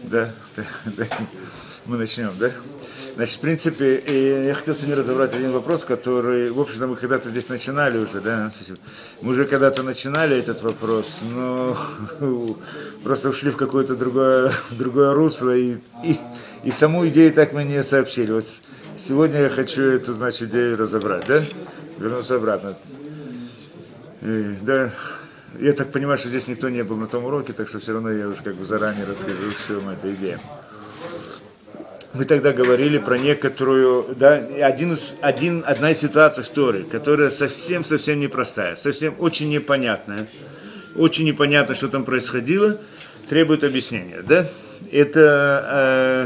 Да, да. Мы начнем, да? Значит, в принципе, я хотел сегодня разобрать один вопрос, который, в общем-то, мы когда-то здесь начинали уже, да? Мы уже когда-то начинали этот вопрос, но просто ушли в какое-то другое русло, и саму идею так мы не сообщили. Вот сегодня я хочу эту, значит, идею разобрать, да? Вернуться обратно. Да. Я так понимаю, что здесь никто не был на том уроке, так что все равно я уже как бы заранее расскажу, в чем эта идея. Мы тогда говорили про некоторую, да, одна из ситуаций в Торе, которая совсем непростая, совсем очень непонятная. Очень непонятно, что там происходило, требует объяснения, да? Это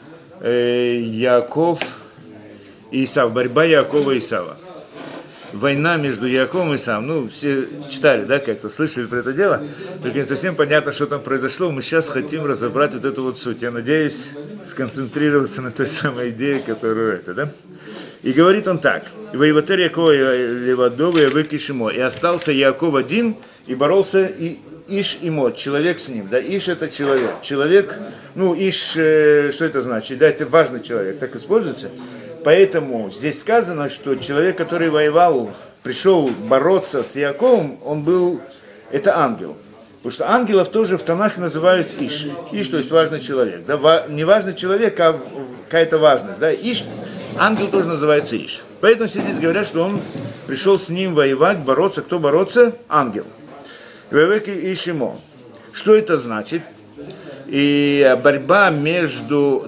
Яаков и Исав, борьба Яакова и Исава. Война между Яаковом и Исавом. Ну, все читали, да, как-то слышали про это дело. Только не совсем понятно, что там произошло. Мы сейчас хотим разобрать вот эту вот суть. Я надеюсь, сконцентрироваться на той самой идее, которую это, да? И говорит он так. «Воеватер Яакова левадова и выкишимо». И остался Яаков один, и боролся и Иш и Мот, человек с ним. Да, Иш это человек. Человек, ну, Иш, что это значит? Да, это важный человек, так используется. Поэтому здесь сказано, что человек, который воевал, пришел бороться с Яаковом, он был, это ангел. Потому что ангелов тоже в Танахе называют Иш. Иш, то есть важный человек. Да? Не важный человек, а какая-то важность. Да? Иш, ангел тоже называется Иш. Поэтому все здесь говорят, что он пришел с ним воевать, бороться. Кто бороться? Ангел. Вевеки Ишимо. Что это значит? И борьба между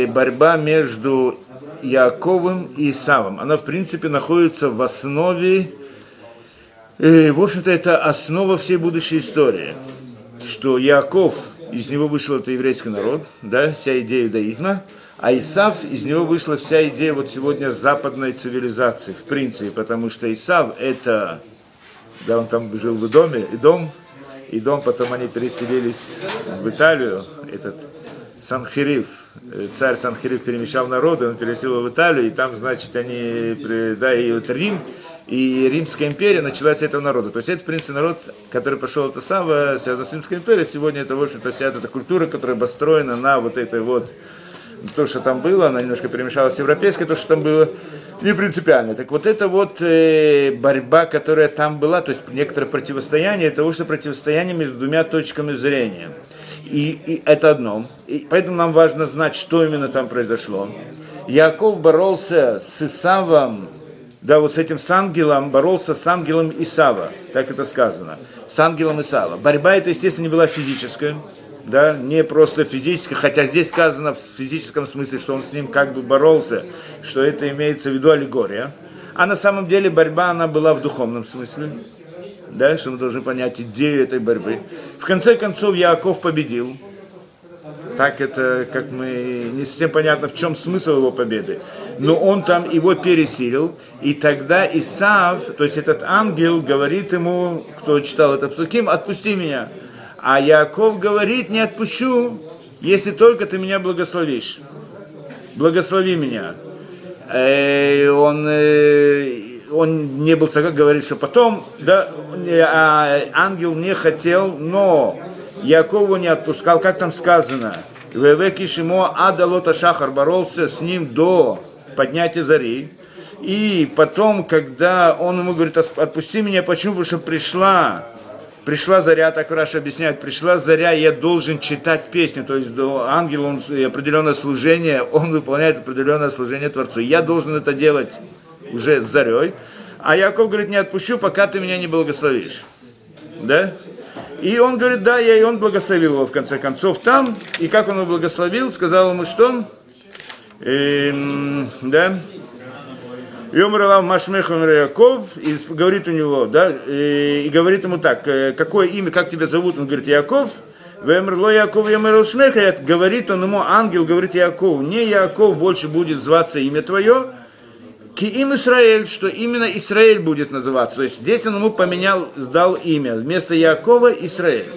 Яаковым и Исавом, она в принципе находится в основе, в общем-то это основа всей будущей истории, что Яаков, из него вышел это еврейский народ, да, вся идея иудаизма, а Исав, из него вышла вся идея вот сегодня западной цивилизации, в принципе, потому что Исав это, да, он там жил в доме, и дом, потом они переселились в Италию, этот Санхериф, царь Санхериф перемещал народы, он переселил в Италию, и там, значит, они, да, и вот Рим, и Римская империя началась с этого народа. То есть это, в принципе, народ, который пошел от Исава, связан с Римской империей. Сегодня это, в общем-то, вся эта культура, которая построена на вот этой вот, то, что там было, она немножко перемешалась с европейской, то, что там было, не принципиально. Так вот это вот борьба, которая там была, то есть некоторое противостояние, того, что противостояние между двумя точками зрения. И это одно. И поэтому нам важно знать, что именно там произошло. Яаков боролся с Исавом, да, вот с этим с ангелом, боролся с ангелом Исава, так это сказано, с ангелом Исава. Борьба эта, естественно, не была физическая, да, не просто физическая, хотя здесь сказано в физическом смысле, что он с ним как бы боролся, что это имеется в виду аллегория. А на самом деле борьба, она была в духовном смысле. Да, что мы должны понять идею этой борьбы. В конце концов, Яаков победил. Так это, как мы, не совсем понятно, в чем смысл его победы. Но он там его пересилил. И тогда Исав, то есть этот ангел, говорит ему, кто читал этот псуким, отпусти меня. А Яаков говорит, не отпущу, если только ты меня благословишь. Благослови меня. Он не был согласен, говорит, что потом, да, ангел не хотел, но Яакову не отпускал, как там сказано, Вевеки Шимо Адалота Шахар, боролся с ним до поднятия зари, и потом, когда он ему говорит, отпусти меня, почему? Потому что пришла заря, так Раша объясняет, пришла заря, я должен читать песню, то есть ангел, он определенное служение, он выполняет определенное служение Творцу, я должен это делать уже с зарей, а Яаков говорит, не отпущу, пока ты меня не благословишь, да, и он говорит, да, и он благословил его в конце концов там, и как он его благословил, сказал ему, что, да, Йомралав Машмех Яаков, и говорит у него, да, и говорит ему так, какое имя, как тебя зовут, он говорит, Яаков, Вемрло Яаков Йомрал Шмеха, говорит он ему, ангел говорит Яакову, не Яаков больше будет зваться имя твое, Киим Исраэль, что именно Исраэль будет называться. То есть здесь он ему дал имя. Вместо Яакова Исраэль.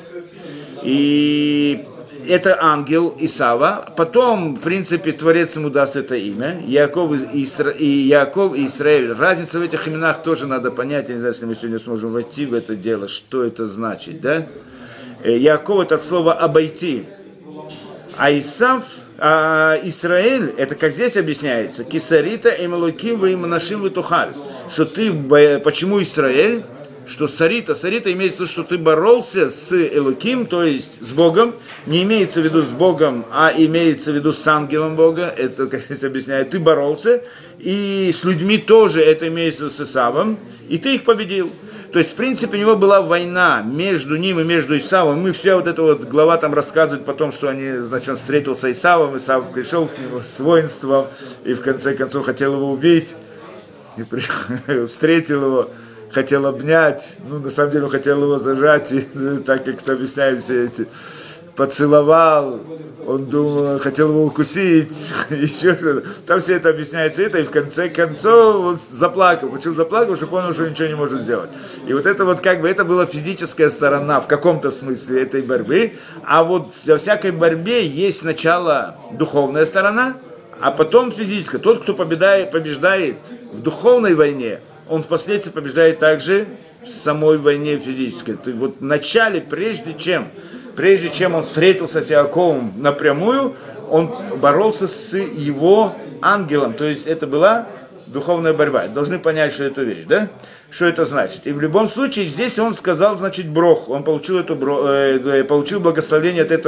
И это ангел Исава. Потом, в принципе, Творец ему даст это имя. Яаков и Исраэль. Разница в этих именах тоже надо понять. Я не знаю, если мы сегодня сможем войти в это дело, что это значит. Да? Яаков это от слова обойти. А Исраэль, это как здесь объясняется, кисарита эмелоким вы иманашим вы тухаль, что ты, почему Израиль, что сарита имеется в виду, что ты боролся с Элоким, то есть с Богом, не имеется в виду с Богом, а имеется в виду с ангелом Бога, это, как здесь объясняет, ты боролся, и с людьми тоже это имеется в виду с Исавом, и ты их победил. То есть, в принципе, у него была война между ним и между Исавом. Мы вся вот эта вот глава там рассказывает потом, что он встретился с Исавом, Исав пришел к нему с воинством, и в конце концов хотел его убить, и встретил его, хотел обнять, на самом деле он хотел его зажать, и так как это объясняют все эти, поцеловал, он думал, хотел его укусить, еще что-то. Там все это объясняется, и в конце концов он заплакал. Почему заплакал? Потому что понял, что ничего не может сделать. И вот это вот как бы, это была физическая сторона в каком-то смысле этой борьбы, а вот за всякой борьбе есть сначала духовная сторона, а потом физическая. Тот, кто побеждает в духовной войне, он впоследствии побеждает также в самой войне физической. То есть вот в начале, прежде чем он встретился с Иаковом напрямую, он боролся с его ангелом. То есть это была духовная борьба. Должны понять, что это вещь, да? Что это значит? И в любом случае здесь он сказал, значит, брох. Он получил благословение от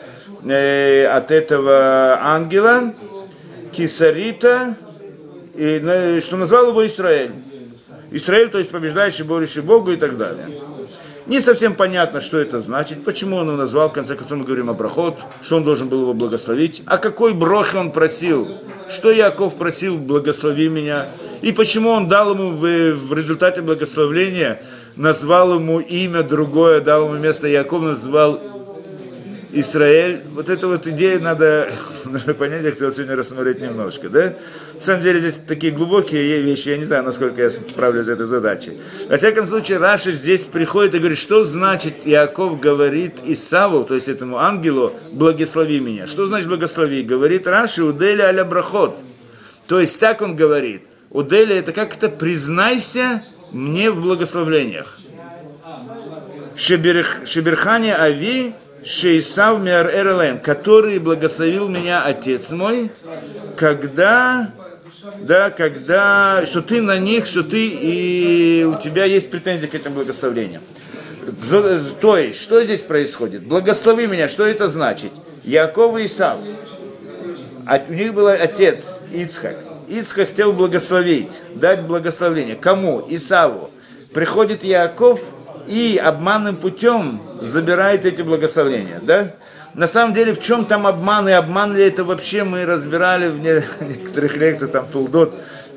этого ангела, кисарита, и, что назвал его Израиль. Израиль, то есть побеждающий, борющий Богу и так далее. Не совсем понятно, что это значит, почему он его назвал, в конце концов мы говорим о брахот, что он должен был его благословить, а какой брох он просил, что Яков просил, благослови меня, и почему он дал ему в результате благословления, назвал ему имя другое, дал ему вместо Яков, назвал Израиль. Вот эту вот идею надо понять, я хотел сегодня рассмотреть немножко, да? На самом деле здесь такие глубокие вещи, я не знаю, насколько я справлюсь с этой задачей. Во всяком случае, Раши здесь приходит и говорит, что значит Иаков говорит Исаву, то есть этому ангелу, благослови меня. Что значит благослови? Говорит Раши, удели аля брахот. То есть так он говорит. Удели это как-то признайся мне в благословлениях. Шеберхани ави Шейсав миар эрлэм, который благословил меня отец мой, когда, что ты на них, что ты и у тебя есть претензии к этим благословениям. То есть, что здесь происходит? Благослови меня, что это значит? Яков и Исав. У них был отец Ицхак. Ицхак хотел благословить, дать благословение. Кому? Исаву. Приходит Яков и обманным путем забирает эти благословения, да? На самом деле, в чем там обман, и обман ли это вообще, мы разбирали в некоторых лекциях, там Толдот,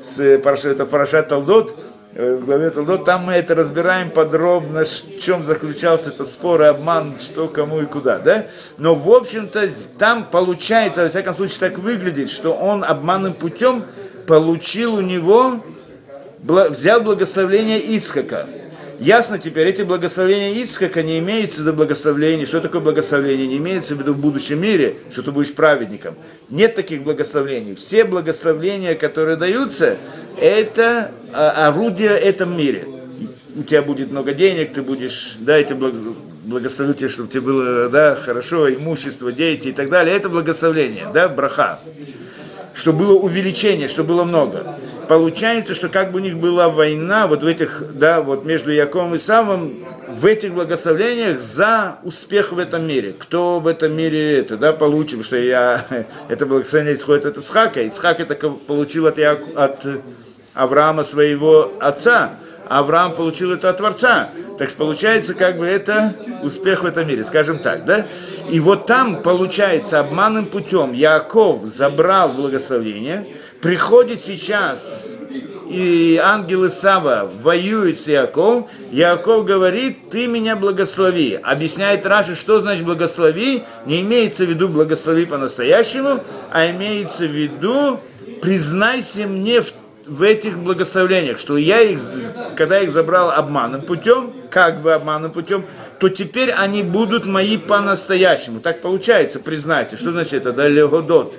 это Парашат Толдот, в главе Толдот, там мы это разбираем подробно, в чем заключался этот спор и обман, что, кому и куда, да? Но, в общем-то, там получается, во всяком случае, так выглядит, что он обманным путем получил у него, взял благословение Ицхака. Ясно теперь, эти благословения Ицхака не имеются в виду благословения. Что такое благословение? Не имеется в виду в будущем мире, что ты будешь праведником. Нет таких благословений. Все благословения, которые даются, это орудие в этом мире. У тебя будет много денег, ты будешь, да, эти благословлю тебя, чтобы тебе было, да, хорошо, имущество, дети и так далее. Это благословение, да, браха. Что было увеличение, что было много. Получается, что как бы у них была война вот в этих, да, вот между Яковом и Исавом, в этих благословениях за успех в этом мире. Кто в этом мире это, да, получил, что это благословение исходит от Ицхака. Ицхак это получил от Авраама, своего отца. Авраам получил это от Творца. Так что получается, как бы это успех в этом мире, скажем так, да? И вот там, получается, обманным путем Яков забрал благословение, приходит сейчас, и ангел Исава воюет с Яковом, Яков говорит, ты меня благослови. Объясняет Раши, что значит благослови, не имеется в виду благослови по-настоящему, а имеется в виду, признайся мне в этих благословениях, что я их, когда я их забрал обманным путем, как бы обманным путем, то теперь они будут мои по-настоящему. Так получается, признайся. Что значит это? Да, легодот.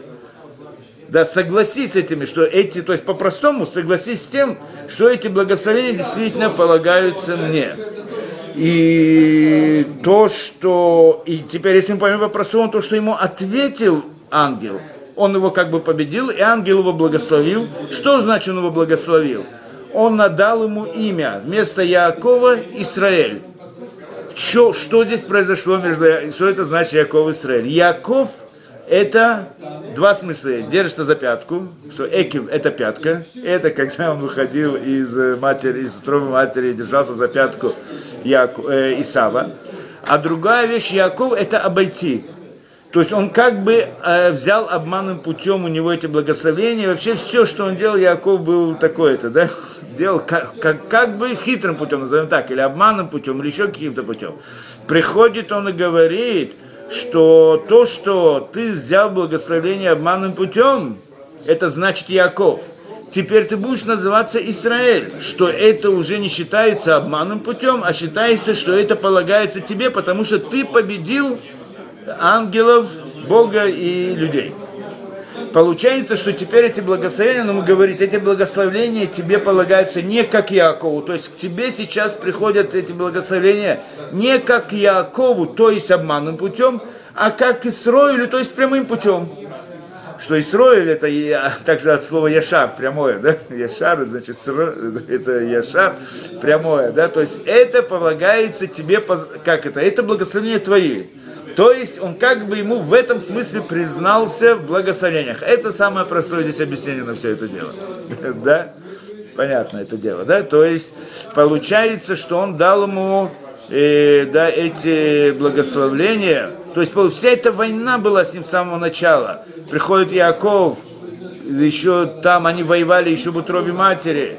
Да, согласись с этими, что эти, то есть по-простому согласись с тем, что эти благословения действительно полагаются мне. И то, что... И теперь, если мы поймем вопрос, то, что ему ответил ангел, он его как бы победил, и ангел его благословил. Что значит он его благословил? Он надал ему имя вместо Яакова Исраэль. Что здесь произошло между... Что это значит Яаков и Исраэль? Яаков — это два смысла есть. Держится за пятку, что Экив — это пятка. Это когда он выходил из утробы матери и держался за пятку Исава. А другая вещь Яаков — это обойти. То есть он как бы взял обманным путем у него эти благословения. Вообще все, что он делал, Яаков был такой-то, да? Делал как бы хитрым путем, назовем так, или обманным путем, или еще каким-то путем. Приходит он и говорит, что то, что ты взял благословение обманным путем, это значит Яаков. Теперь ты будешь называться Израиль, что это уже не считается обманным путем, а считается, что это полагается тебе, потому что ты победил ангелов, Бога и людей. Получается, что теперь эти благословения, мы говорим, эти благословения тебе полагаются не как Яакову, то есть к тебе сейчас приходят эти благословения не как Яакову, то есть обманным путем, а как Исроилю, то есть прямым путем. Что Исроиль — это также от слова Яшар, прямое, да? Яшар, значит, это Яшар, прямое, да? То есть это полагается тебе, как это? Это благословения твои. То есть он как бы ему в этом смысле признался в благословениях. Это самое простое здесь объяснение на все это дело. Да? Понятно это дело, да? То есть получается, что он дал ему эти благословления. То есть вся эта война была с ним с самого начала. Приходит Яаков, еще там они воевали еще в утробе матери.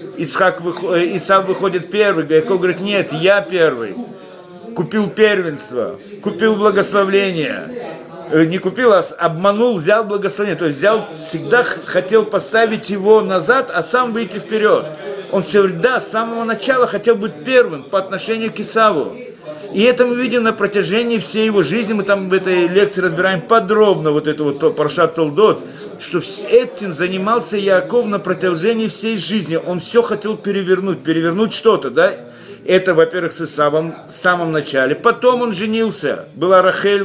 Исав выходит первый, Яаков говорит: нет, я первый. Купил первенство, купил благословление. Не купил, а обманул, взял благословение. То есть всегда хотел поставить его назад, а сам выйти вперед. Он всегда с самого начала хотел быть первым по отношению к Исаву. И это мы видим на протяжении всей его жизни. Мы там в этой лекции разбираем подробно вот это вот Парашат Толдот, что этим занимался Яаков на протяжении всей жизни. Он все хотел перевернуть что-то, да? Это, во-первых, с Исавом в самом начале. Потом он женился. Была Рахель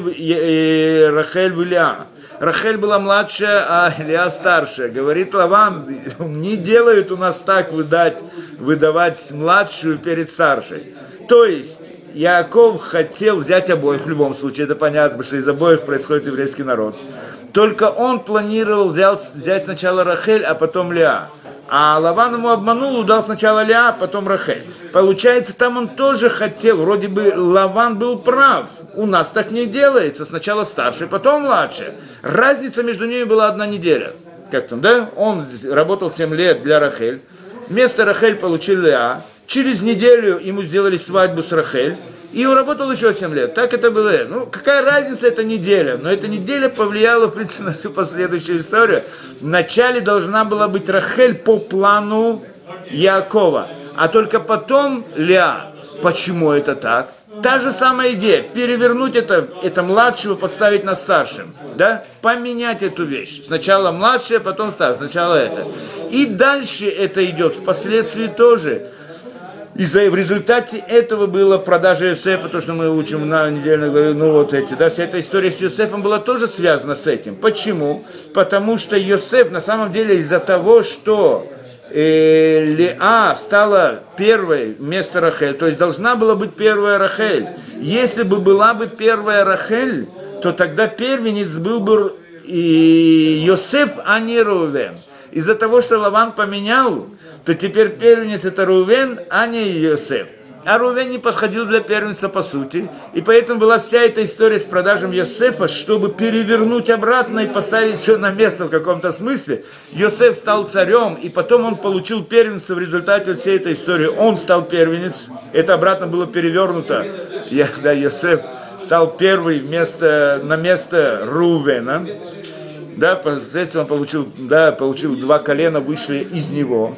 в Леа. Рахель была младшая, а Леа старшая. Говорит Лаван: не делают у нас так выдавать младшую перед старшей. То есть Яаков хотел взять обоих, в любом случае, это понятно, потому что из обоих происходит еврейский народ. Только он планировал взять сначала Рахель, а потом Леа. А Лаван ему обманул, дал сначала Леа, потом Рахель. Получается, там он тоже хотел, вроде бы Лаван был прав. У нас так не делается, сначала старший, потом младший. Разница между ними была 1 неделя. Как там, да? Он работал 7 лет для Рахель. Вместо Рахель получил Леа. Через неделю ему сделали свадьбу с Рахель. И он работал еще 7 лет. Так это было. Ну, какая разница, эта неделя? Но эта неделя повлияла, в принципе, на всю последующую историю. Вначале должна была быть Рахель по плану Яакова, а только потом Леа. Почему это так? Та же самая идея. Перевернуть это младшего, подставить на старшем. Да? Поменять эту вещь. Сначала младшее, потом старшее. Сначала это. И дальше это идет. Впоследствии тоже. В результате этого была продажа Йосефа, то, что мы учим на недельной главе, вся эта история с Йосефом была тоже связана с этим. Почему? Потому что Йосеф, на самом деле, из-за того, что Леа стала первой вместо Рахель, то есть должна была быть первая Рахель. Если бы была бы первая Рахель, то тогда первенец был бы Йосеф, а не Рувен. Из-за того, что Лаван поменял, то теперь первенец это Рувен, а не Йосеф. А Рувен не подходил для первенства по сути. И поэтому была вся эта история с продажем Йосефа, чтобы перевернуть обратно и поставить все на место в каком-то смысле. Йосеф стал царем, и потом он получил первенство в результате всей этой истории. Он стал первенец. Это обратно было перевернуто. Йосеф стал первый на место Рувена. Да, впоследствии он получил 2 колена, вышли из него,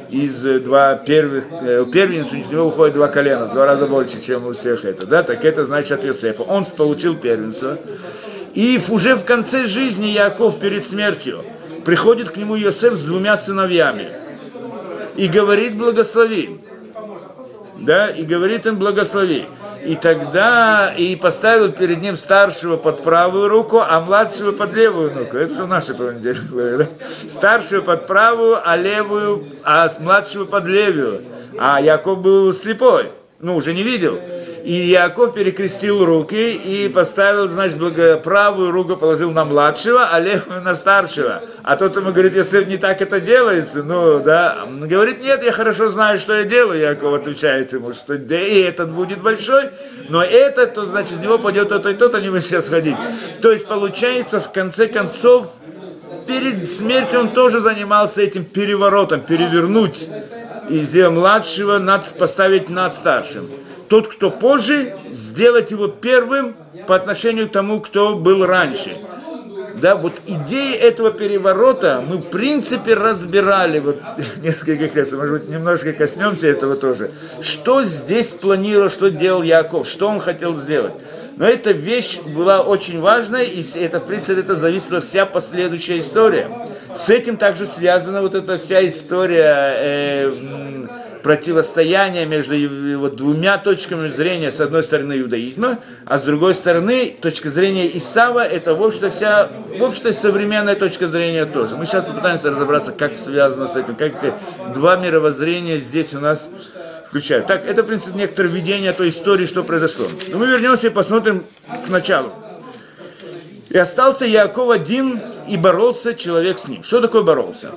первенцу из него выходит 2 колена, в 2 раза больше, чем у всех это, да, так это значит от Йосефа. Он получил первенство, и уже в конце жизни Яаков перед смертью приходит к нему Йосеф с 2 сыновьями и говорит: благослови, да, и говорит им: благослови. И тогда и поставил перед ним старшего под правую руку, а младшего под левую руку. Это же наши, по-моему, делали, да? Старшего под правую, а младшего под левую. А Яков был слепой, уже не видел. И Яков перекрестил руки и поставил, значит, правую руку положил на младшего, а левую на старшего. А тот ему говорит, если не так это делается, Он говорит, нет, я хорошо знаю, что я делаю. Яков отвечает ему, что и этот будет большой, но этот, то значит, из него пойдет тот и тот, они будут сейчас ходить. То есть, получается, в конце концов, перед смертью он тоже занимался этим переворотом, перевернуть и сделать младшего, поставить над старшим. Тот, кто позже, сделать его первым по отношению к тому, кто был раньше. Да, вот идеи этого переворота мы, в принципе, разбирали, несколько раз, может быть, немножко коснемся этого тоже. Что здесь планировал, что делал Яков, что он хотел сделать. Но эта вещь была очень важной, и это, в принципе, это зависела вся последующая история. С этим также связана вот эта вся история противостояния между двумя точками зрения, с одной стороны иудаизма, а с другой стороны точка зрения Исава, это в общем-то современная точка зрения тоже. Мы сейчас попытаемся разобраться, как связано с этим, как эти два мировоззрения здесь у нас включают. Так, это, в принципе, некоторое введение той истории, что произошло. Но мы вернемся и посмотрим к началу. «И остался Яаков один, и боролся человек с ним». Что такое боролся?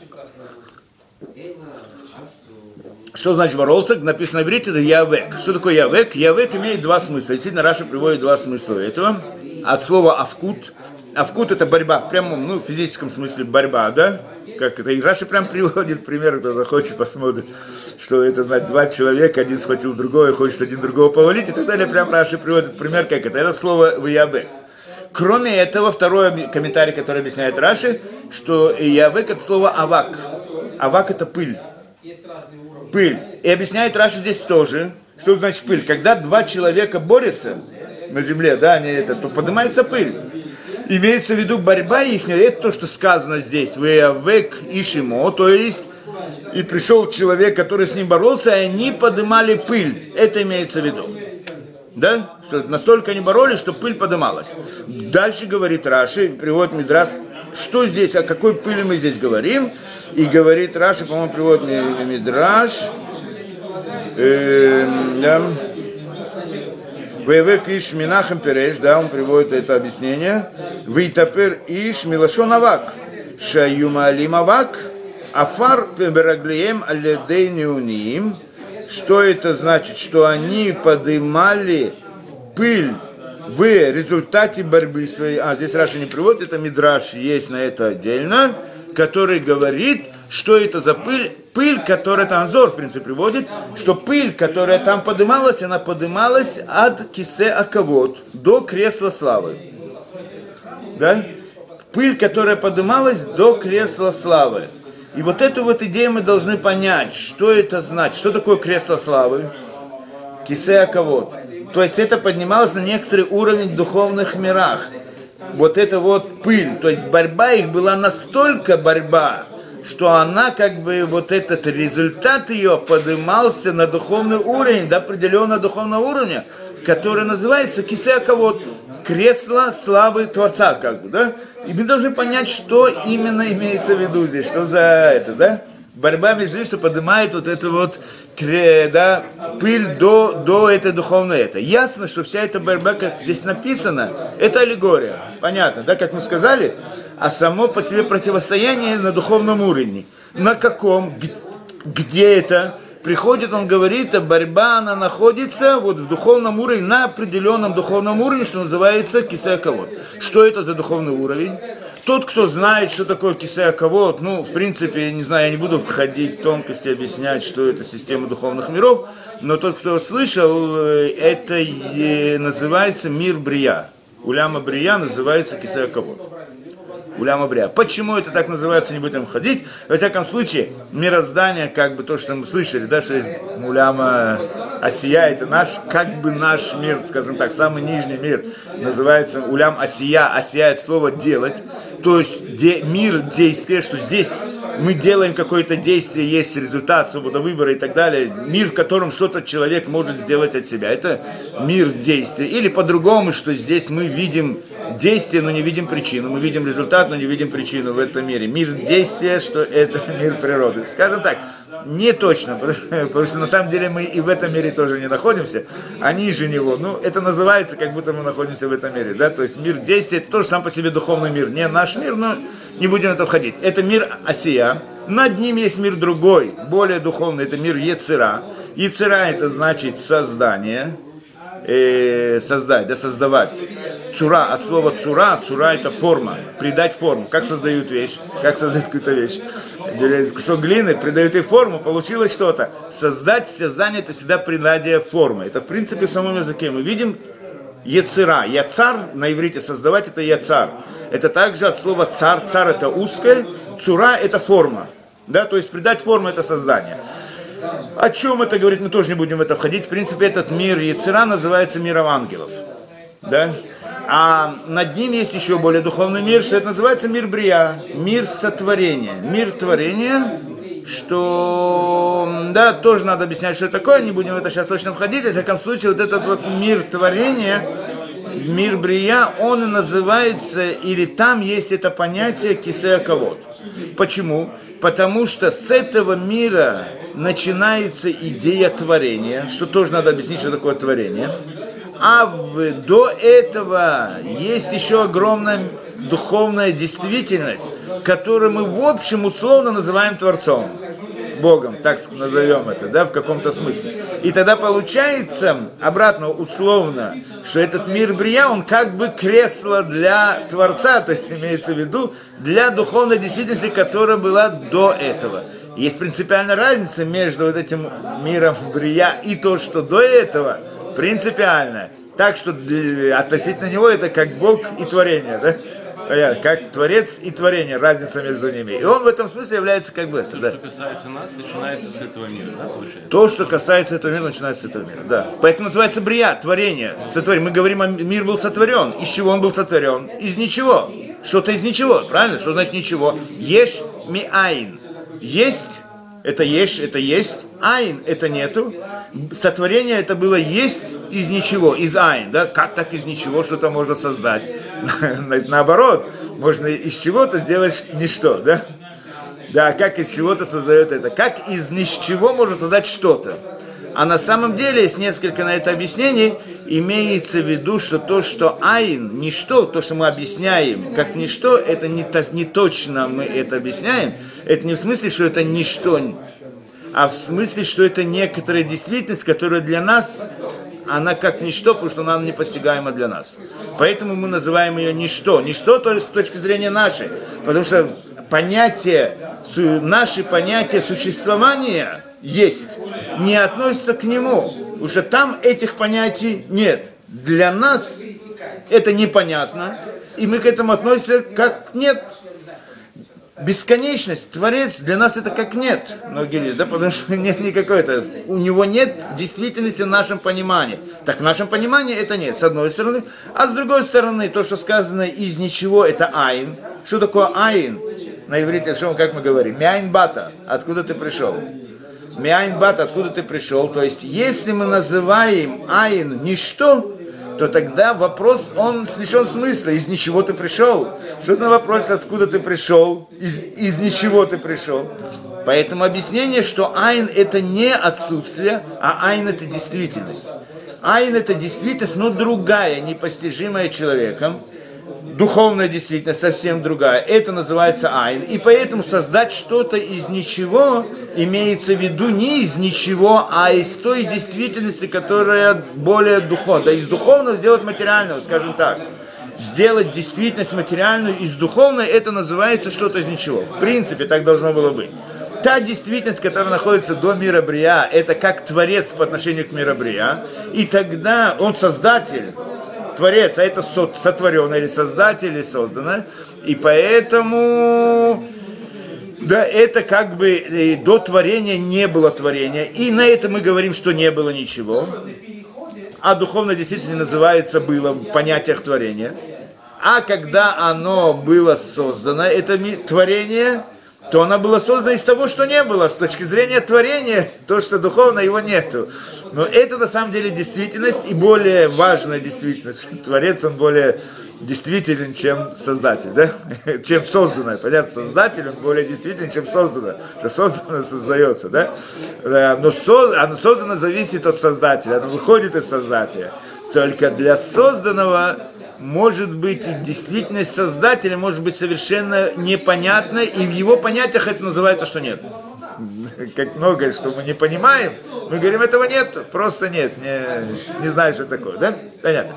Что значит боролся? Написано на иврите, это явек. Что такое явек? Явек имеет два смысла. Действительно, Раши приводит два смысла этого. От слова авкут. Авкут это борьба, в прямом, в физическом смысле борьба, да? Как это? И Раши прям приводит пример, кто захочет, посмотрит, что это значит два человека, один схватил другого, хочет один другого повалить, и так далее. Прям Раши приводит пример, как это. Это слово явек. Кроме этого, второй комментарий, который объясняет Раши, что явек это слово авак. Авак это пыль. Пыль. И объясняет Раши здесь тоже, что значит пыль. Когда два человека борются на земле, то поднимается пыль. Имеется в виду борьба их, это то, что сказано здесь. Веявек ишимо, то есть, и пришел человек, который с ним боролся, и они поднимали пыль. Это имеется в виду. Да? Что настолько они боролись, что пыль поднималась. Дальше говорит Раши, приводит Мидраш, что здесь, о какой пыли мы здесь говорим. И говорит Раши, по-моему, приводит Мидраш. Вейвек иш минахем переш, он приводит это объяснение. Вейтапер иш милашон авак. Шаюма алим авак. Афар бераглием аледей неуним. Что это значит? Что они поднимали пыль в результате борьбы своей. Здесь Раши не приводит, это Мидраш есть на это отдельно, который говорит, что это за пыль. Пыль, которая там, Зор, в принципе, приводит, что пыль, которая там поднималась, она поднималась от кисе акавот до кресла славы. Да? Пыль, которая поднималась до кресла славы. И вот эту вот идею мы должны понять, что это значит. Что такое кресло славы? Кисе акавот. То есть это поднималось на некоторый уровень в духовных мирах. Вот это вот пыль. То есть борьба их была настолько борьба, что она вот этот результат ее поднимался на духовный уровень, до определенного духовного уровня, который называется кисе акавот, кресло славы Творца, да? И мы должны понять, что именно имеется в виду здесь, что за это, да? Борьба между ними, что поднимает вот это вот, пыль до этой духовной это. Ясно, что вся эта борьба, как здесь написано, это аллегория. Понятно, да, как мы сказали, а само по себе противостояние на духовном уровне. На каком? Где это? Приходит, он говорит, борьба, она находится вот в духовном уровне, на определенном духовном уровне, что называется кисе акавот. Что это за духовный уровень? Тот, кто знает, что такое кисе акавот, в принципе, не знаю, я не буду входить в тонкости, объяснять, что это система духовных миров, но тот, кто слышал, это называется мир Брия. Уляма Брия называется кисе акавот. Уляма Брия. Почему это так называется, не будем входить. Во всяком случае, мироздание, то, что мы слышали, да, что есть Уляма Асия, это наш мир, скажем так, самый нижний мир, называется Улям Асия. Асия это слово делать, то есть мир действия, что здесь мы делаем какое-то действие, есть результат, свобода выбора и так далее. Мир, в котором что-то человек может сделать от себя. Это мир действия. Или по-другому, что здесь мы видим действие, но не видим причину. Мы видим результат, но не видим причину в этом мире. Мир действия, что это мир природы. Скажем так, не точно, потому что на самом деле мы и в этом мире тоже не находимся, а ниже него. Ну, это называется, как будто мы находимся в этом мире, да, то есть мир действия, это тоже сам по себе духовный мир, не наш мир, но не будем в это входить. Это мир Осия, над ним есть мир другой, более духовный, это мир Ецира. Ецира это значит создание, создать, да, создавать. Цура, от слова цура, цура это форма, придать форму. Как создают вещь, как создают какую-то вещь. Берут кусок глины, придают ей форму, получилось что-то. Создать, создание это всегда придание формы. Это в принципе в самом языке мы видим ецира. Яцар на иврите создавать это яцар. Это также от слова цар, цар это узкое, цура это форма. Да, то есть придать форму это создание. О чем это говорит, мы тоже не будем в это входить. В принципе, этот мир Ецира называется миром ангелов. Да? А над ним есть еще более духовный мир, что это называется мир Брия, мир сотворения. Мир творения, что, да, тоже надо объяснять, что это такое, не будем в это сейчас точно входить. В всяком случае, вот этот вот мир творения, мир Брия, он и называется, или там есть это понятие кисея кавод. Почему? Потому что с этого мира начинается идея творения, что тоже надо объяснить, что такое творение. А до этого есть еще огромная духовная действительность, которую мы в общем условно называем Творцом. Богом, так назовем это, да, в каком-то смысле. И тогда получается, обратно, условно, что этот мир Брия, он как бы кресло для Творца, то есть имеется в виду, для духовной действительности, которая была до этого. Есть принципиальная разница между вот этим миром Брия и то, что до этого, принципиально. Так что относительно него это как Бог и творение, да? Как Творец и творение, разница между ними. И он в этом смысле является как бы это. То, да. Что касается нас, начинается с этого мира, да, получается? То, что касается этого мира, начинается с этого мира, да. Поэтому называется Брия, творение, сотворение. Мы говорим, мир был сотворен. Из чего он был сотворен? Из ничего. Что-то из ничего, правильно? Что значит ничего? Еш ми айн. Есть, это есть, айн, это нету. Сотворение это было есть из ничего, из айн, да? Как так из ничего что-то можно создать? Наоборот, можно из чего-то сделать ничто, да? Да, как из чего-то создает это? Как из ни с чего можно создать что-то? А на самом деле есть несколько на это объяснений. Имеется в виду, что то, что айн, ничто, то, что мы объясняем как ничто, это не точно мы это объясняем. Это не в смысле, что это ничто, а в смысле, что это некоторая действительность, которая для нас, она как ничто, потому что она непостигаема для нас. Поэтому мы называем ее ничто. Ничто, то есть с точки зрения нашей. Потому что наши понятия существования есть, не относятся к нему. Потому что там этих понятий нет. Для нас это непонятно, и мы к этому относимся как нет. Бесконечность, Творец, для нас это как нет, многие люди, да, потому что нет никакой-то, у него нет действительности в нашем понимании. Так в нашем понимании это нет, с одной стороны, а с другой стороны, то, что сказано из ничего, это айн. Что такое айн? На иврите, как мы говорим? Мяйн бата, откуда ты пришел? Мяйн бата, откуда ты пришел? То есть, если мы называем айн ничто, то тогда вопрос, он лишен смысла. Из ничего ты пришел. Что за вопрос, откуда ты пришел? Из ничего ты пришел. Поэтому объяснение, что айн это не отсутствие, а айн это действительность. Айн это действительность, но другая, непостижимая человеком. Духовная действительность совсем другая. Это называется айн. И поэтому создать что-то из ничего имеется в виду не из ничего, а из той действительности, которая более духовная. Да из духовного сделать материального, скажем так. Сделать действительность материальную из духовной, это называется что-то из ничего. В принципе, так должно было быть. Та действительность, которая находится до мира Брия, это как Творец по отношению к миру Брия. И тогда он создатель. Творец, а это сотворено, или создатель, или создано. И поэтому, да, это как бы до творения не было творения. И на это мы говорим, что не было ничего. А духовно действительно называется было в понятиях творения. А когда оно было создано, это творение, то она была создана из того, что не было. С точки зрения творения, то, что духовно, его нету. Но это на самом деле действительность и более важная действительность. Творец, он более действителен, чем создатель, да? Чем созданное. Понятно, создатель, он более действителен, чем создано. Что создано создается, да? Но оно создано зависит от создателя, оно выходит из создателя. Только для созданного может быть и действительность создателя может быть совершенно непонятна, и в его понятиях это называется, что нет. Как многое, что мы не понимаем, мы говорим, этого нет, просто нет, не знаю, что такое, да? Понятно.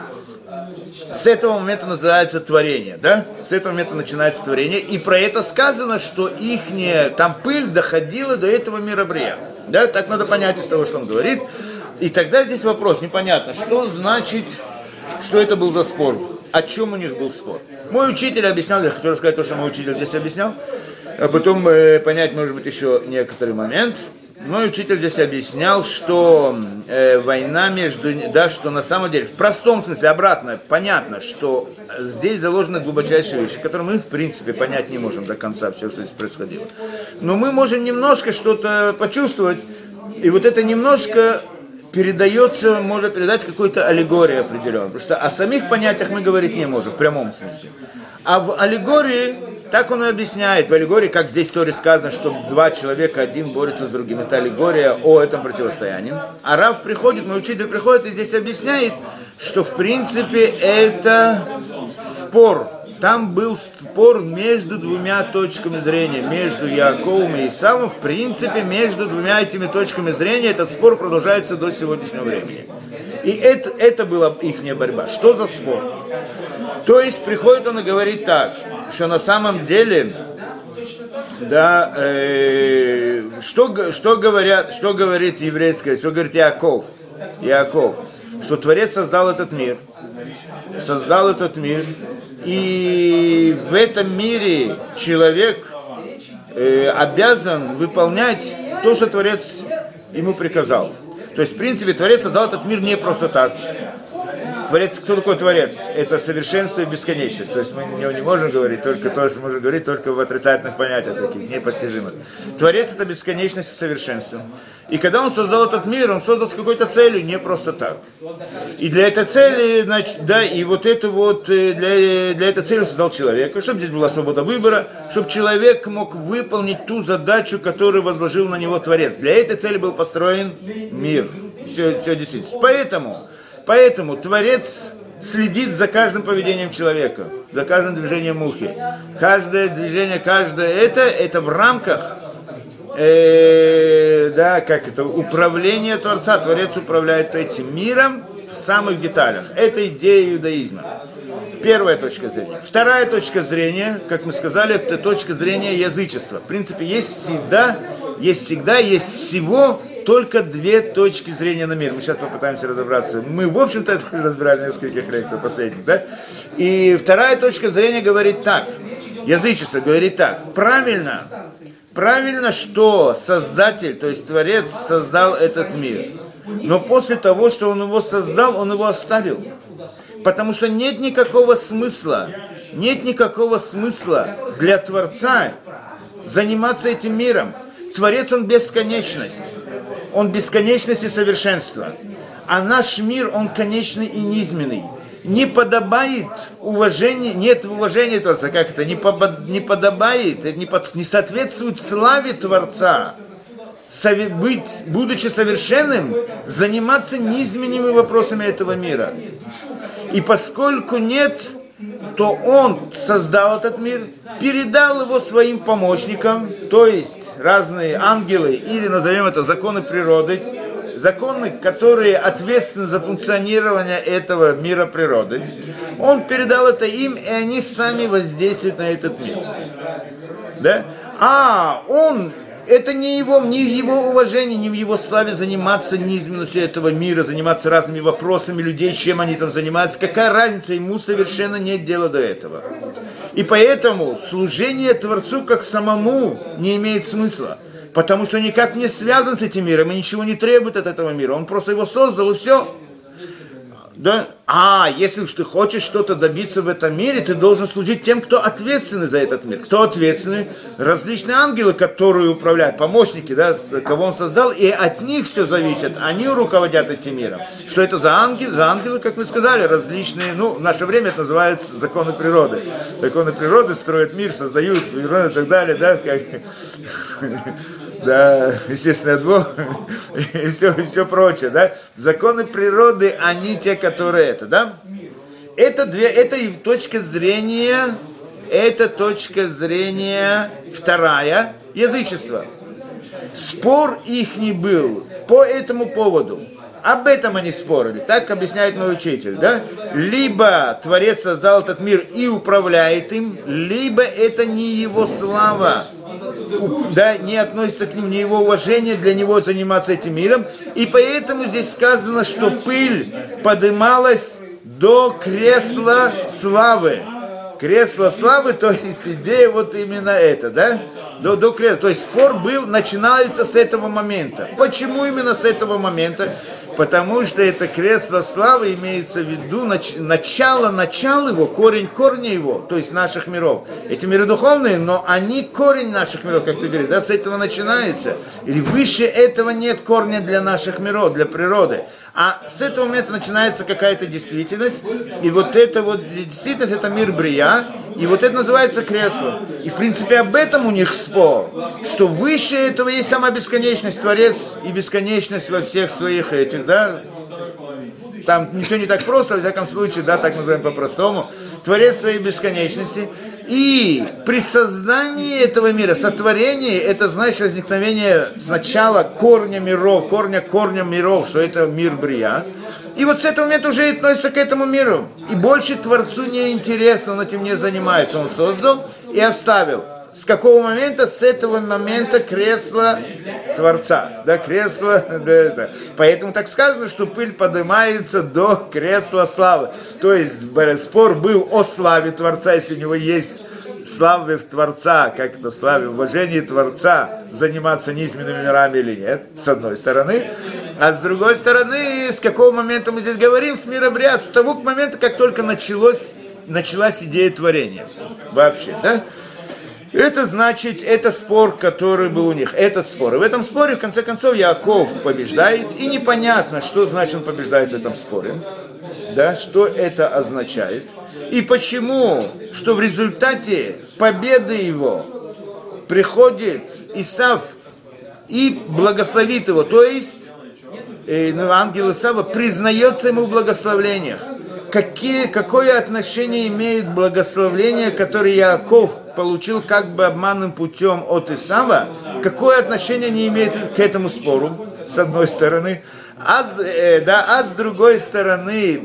С этого момента называется творение, да? С этого момента начинается творение, и про это сказано, что ихняя, там пыль доходила до этого мира Брия, да? Так надо понять из того, что он говорит. И тогда здесь вопрос, непонятно, что значит... Что это был за спор? О чем у них был спор? Мой учитель объяснял, я хочу рассказать то, что мой учитель здесь объяснял, а потом понять, может быть, еще некоторый момент. Мой учитель здесь объяснял, что война между... Да, что на самом деле, в простом смысле, обратно, понятно, что здесь заложены глубочайшие вещи, которые мы, в принципе, понять не можем до конца, все, что здесь происходило. Но мы можем немножко что-то почувствовать, и вот это немножко... передается, может передать какой-то аллегории определенной. Потому что о самих понятиях мы говорить не можем, в прямом смысле. А в аллегории, так он и объясняет, в аллегории, как здесь в Торе сказано, что два человека, один борется с другим. Это аллегория о этом противостоянии. А Рав приходит, мой учитель приходит и здесь объясняет, что в принципе это спор. Там был спор между двумя точками зрения, между Яаковом и Исавом. В принципе, между двумя этими точками зрения этот спор продолжается до сегодняшнего времени. И это была их борьба. Что за спор? То есть приходит он и говорит так, что на самом деле, да, что говорит еврейское, что говорит Яаков, что Творец создал этот мир, и в этом мире человек обязан выполнять то, что Творец ему приказал. То есть, в принципе, Творец создал этот мир не просто так. Творец, кто такой Творец? Это совершенство и бесконечность. То есть мы не можем говорить только то, что можем говорить только в отрицательных понятиях таких, непостижимых. Творец — это бесконечность и совершенство. И когда он создал этот мир, он создал с какой-то целью, не просто так. И для этой цели, значит, да, и вот это вот, для этой цели он создал человека, чтобы здесь была свобода выбора, чтобы человек мог выполнить ту задачу, которую возложил на него Творец. Для этой цели был построен мир. Все действительно. Поэтому Творец следит за каждым поведением человека, за каждым движением мухи. Каждое движение, это в рамках управления Творца. Творец управляет этим миром в самых деталях. Это идея иудаизма. Первая точка зрения. Вторая точка зрения, как мы сказали, это точка зрения язычества. В принципе, есть всего только две точки зрения на мир. Мы сейчас попытаемся разобраться. Мы, в общем-то, это разбирали в нескольких лекциях последних, да? И вторая точка зрения говорит так. Язычество говорит так. Правильно, что Создатель, то есть Творец, создал этот мир. Но после того, что Он его создал, Он его оставил. Потому что нет никакого смысла для Творца заниматься этим миром. Творец, он бесконечность. Он бесконечность и совершенство. А наш мир, он конечный и низменный. Не подобает уважения, нет уважения Творца, как это, не подобает, не соответствует славе Творца, будучи совершенным, заниматься низменными вопросами этого мира. И поскольку нет, то он создал этот мир, передал его своим помощникам, то есть разные ангелы, или назовем это законы природы, законы, которые ответственны за функционирование этого мира природы. Он передал это им, и они сами воздействуют на этот мир. Да? Это не в его уважении, не в его славе заниматься низменностью этого мира, заниматься разными вопросами людей, чем они там занимаются. Какая разница, ему совершенно нет дела до этого. И поэтому служение Творцу как самому не имеет смысла. Потому что он никак не связан с этим миром и ничего не требует от этого мира. Он просто его создал и все. Да? Если уж ты хочешь что-то добиться в этом мире, ты должен служить тем, кто ответственный за этот мир. Кто ответственный? Различные ангелы, которые управляют, помощники, да, кого он создал, и от них все зависит. Они руководят этим миром. Что это за ангелы? За ангелы, как мы сказали, различные, в наше время это называется законы природы. Законы природы строят мир, создают природу и так далее, да, как... Да, естественно, отбор и все прочее, да. Законы природы, они те, которые да. Это точка зрения вторая, язычество. Спор их не был по этому поводу. Об этом они спорили, так объясняет мой учитель, да? Либо Творец создал этот мир и управляет им, либо это не его слава, да, не относится к ним, не его уважение для него заниматься этим миром. И поэтому здесь сказано, что пыль поднималась до кресла славы. Кресло славы, то есть идея вот именно это, да? До кресла. То есть спор начинается с этого момента. Почему именно с этого момента? Потому что это кресло славы имеется в виду начало его, корня его, то есть наших миров. Эти миры духовные, но они корень наших миров, как ты говоришь, да, с этого начинается. Или выше этого нет корня для наших миров, для природы. А с этого момента начинается какая-то действительность, и вот эта вот действительность, это мир Брия, и вот это называется кресло. И в принципе об этом у них спор, что выше этого есть сама бесконечность, Творец и бесконечность во всех своих этих, да, там ничего не так просто, во всяком случае, да, так называем по-простому, Творец своей бесконечности. И при создании этого мира, сотворении, это значит возникновение сначала корня миров, корня миров, что это мир Брия. И вот с этого момента уже относится к этому миру. И больше Творцу не интересно, он этим не занимается. Он создал и оставил. С какого момента? С этого момента кресло Творца. Да, кресло, да, это. Поэтому так сказано, что пыль поднимается до кресла славы. То есть спор был о славе Творца, если у него есть славы в Творца, как это в славе, уважении Творца, заниматься низменными мирами или нет, с одной стороны. А с другой стороны, с какого момента мы здесь говорим, с мира Брия, с того момента, как только началась идея творения. Вообще, да? Это значит, это спор, который был у них, этот спор. И в этом споре, в конце концов, Яаков побеждает, и непонятно, что значит он побеждает в этом споре, да, что это означает, и почему, что в результате победы его приходит Исав и благословит его, то есть ангел Исава признается ему в благословлениях. Какое отношение имеет благословление, которое Яаков получил как бы обманным путем от Исава, какое отношение не имеет к этому спору, с одной стороны, а с другой стороны,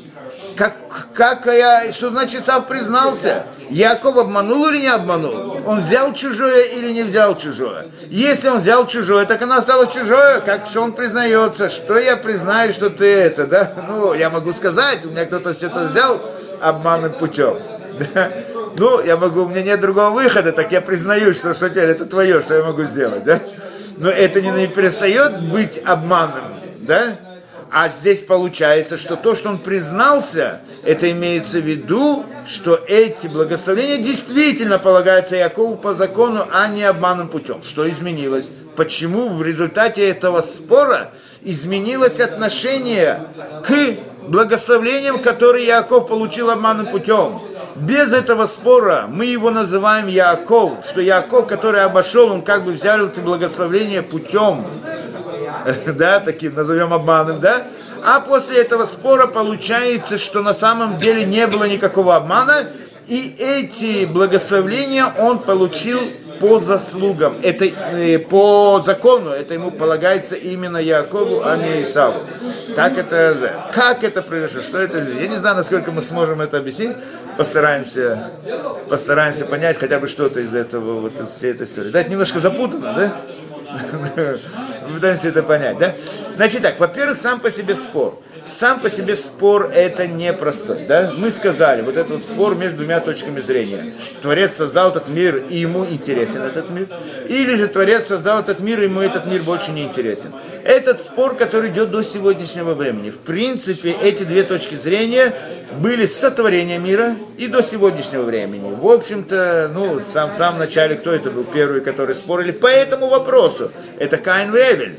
что значит Исав признался? Яаков обманул или не обманул? Он взял чужое или не взял чужое? Если он взял чужое, так оно стало чужое, как что он признается, что я признаю, что ты это, да? Я могу сказать, у меня кто-то все это взял обманным путем, да? У меня нет другого выхода, так я признаю, что теперь это твое, что я могу сделать, да? Но это не перестает быть обманом, да? А здесь получается, что то, что он признался, это имеется в виду, что эти благословения действительно полагаются Яакову по закону, а не обманным путем. Что изменилось? Почему в результате этого спора изменилось отношение к благословлениям, которые Яаков получил обманным путем? Без этого спора мы его называем Яаков, что Яаков, который обошел, он как бы взял эти благословения путем, да, таким назовем обманом, да, а после этого спора получается, что на самом деле не было никакого обмана, и эти благословения он получил по заслугам, это по закону, это ему полагается именно Яакову, а не Исаву. Как это произошло, что это, я не знаю, насколько мы сможем это объяснить, постараемся понять хотя бы что-то из этого, вот из всей этой истории. Да, это немножко запутано, да? Мы пытаемся это понять, да? Значит так, во-первых, сам по себе спор. Сам по себе спор это непростой. Да? Мы сказали, вот этот вот спор между двумя точками зрения. Творец создал этот мир, и ему интересен этот мир. Или же Творец создал этот мир, и ему этот мир больше не интересен. Этот спор, который идет до сегодняшнего времени. В принципе, эти две точки зрения были с сотворения мира и до сегодняшнего времени. В общем-то, в самом начале, кто это был первый, который спорили по этому вопросу? Это Каин и Эвель.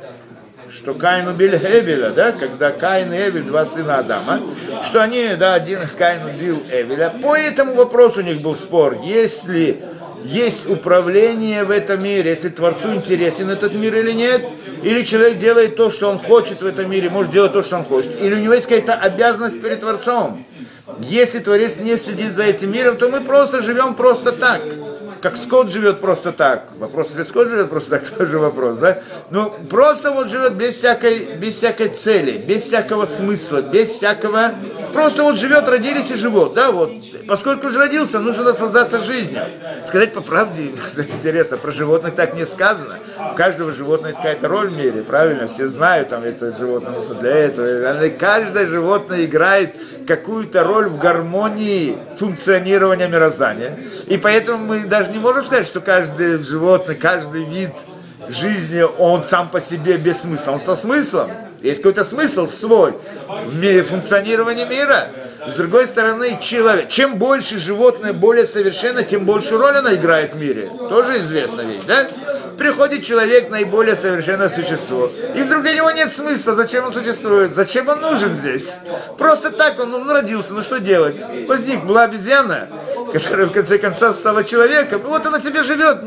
Что Каин убил Эвеля, да, когда Каин и Эвель, два сына Адама, что они, один Каин убил Эвеля. По этому вопросу у них был спор, если есть управление в этом мире, если Творцу интересен этот мир или нет, или человек делает то, что он хочет в этом мире, может делать то, что он хочет, или у него есть какая-то обязанность перед Творцом. Если Творец не следит за этим миром, то мы просто живем просто так. Как скот живет просто так. Вопрос, если скот живет просто так, тоже вопрос, да? Просто вот живет без всякой цели, без всякого смысла, без всякого... Просто вот живет, родились и живут, да, вот. Поскольку уже родился, нужно наслаждаться жизнью. Сказать по правде, интересно, про животных так не сказано. У каждого животного есть какая-то роль в мире, правильно? Все знают, там, это животное нужно для этого. Каждое животное играет какую-то роль в гармонии функционирования мироздания. И поэтому мы даже не можем сказать, что каждое животное, каждый вид жизни, он сам по себе без смысла. Он со смыслом. Есть какой-то смысл свой в мире функционирования мира. С другой стороны, человек. Чем больше животное более совершенно, тем большую роль она играет в мире. Тоже известная вещь, да? Приходит человек, наиболее совершенное существо. И вдруг для него нет смысла, зачем он существует, зачем он нужен здесь. Просто так он родился, что делать? Была обезьяна, которая в конце концов стала человеком, вот она себе живет,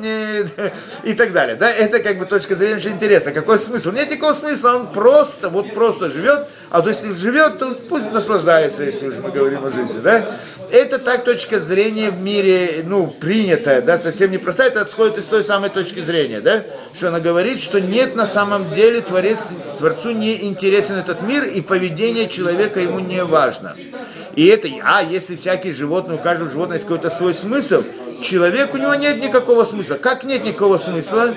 и так далее. Да? Это точка зрения очень интересна. Какой смысл? Нет никакого смысла, он просто живет, а то если живет, то пусть наслаждается, если уже мы говорим о жизни. Да? Это так точка зрения в мире, принятая, да, совсем непростая, это отсходит из той самой точки зрения, да, что она говорит, что нет на самом деле Творцу не интересен этот мир, и поведение человека ему не важно. И это, если всякие животные, у каждого животного есть какой-то свой смысл, человек, у него нет никакого смысла. Как нет никакого смысла?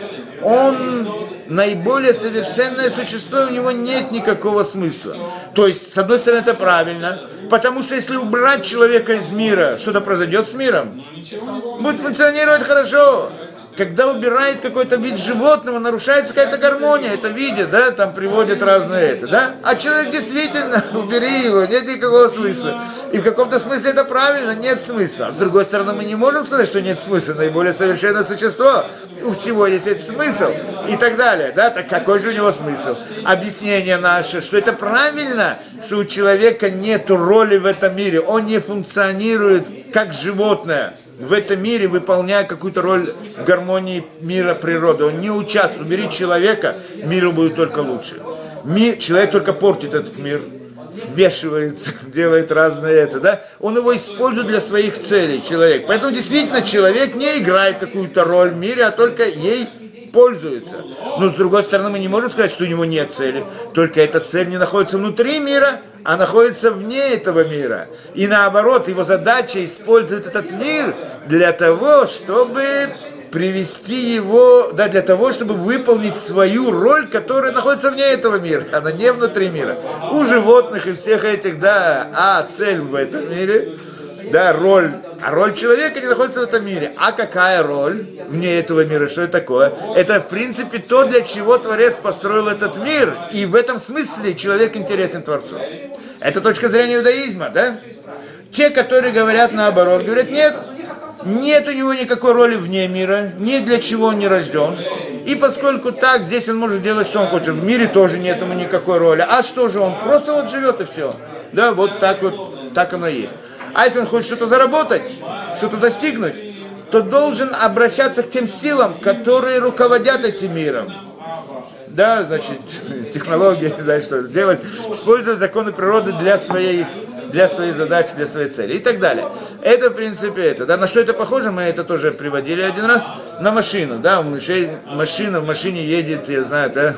Он наиболее совершенное существо, у него нет никакого смысла. То есть, с одной стороны, это правильно, потому что если убрать человека из мира, что-то произойдет с миром? Будет функционировать хорошо. Когда убирает какой-то вид животного, нарушается какая-то гармония, это видят, да, там приводят разные да. А человек действительно, убери его, нет никакого смысла. И в каком-то смысле это правильно, нет смысла. А с другой стороны, мы не можем сказать, что нет смысла, наиболее совершенное существо. У всего есть этот смысл и так далее, да, так какой же у него смысл? Объяснение наше, что это правильно, что у человека нет роли в этом мире, он не функционирует как животное в этом мире, выполняя какую-то роль в гармонии мира природы. Он не участвует. Убери человека, миру будет только лучше. Человек только портит этот мир, вмешивается, делает разное да? Он его использует для своих целей, человек. Поэтому действительно человек не играет какую-то роль в мире, а только ей пользуется. Но с другой стороны, мы не можем сказать, что у него нет цели. Только эта цель не находится внутри мира, а находится вне этого мира. И наоборот, его задача использовать этот мир для того, чтобы привести его, для того, чтобы выполнить свою роль, которая находится вне этого мира, она не внутри мира. У животных и всех этих, цель в этом мире, роль. А роль человека не находится в этом мире. А какая роль вне этого мира? Что это такое? Это, в принципе, то, для чего Творец построил этот мир. И в этом смысле человек интересен Творцу. Это точка зрения иудаизма, да? Те, которые говорят наоборот, говорят, нет у него никакой роли вне мира, ни для чего он не рожден. И поскольку так, здесь он может делать, что он хочет. В мире тоже нет ему никакой роли. А что же он? Просто живет и все. Да, так оно и есть. А если он хочет что-то заработать, что-то достигнуть, то должен обращаться к тем силам, которые руководят этим миром. Да, значит, технологии, что делать, использовать законы природы для своей задачи, для своей цели и так далее. Это, в принципе, это. Да, на что это похоже, мы это тоже приводили один раз, на машину. Да, в машине едет, я знаю,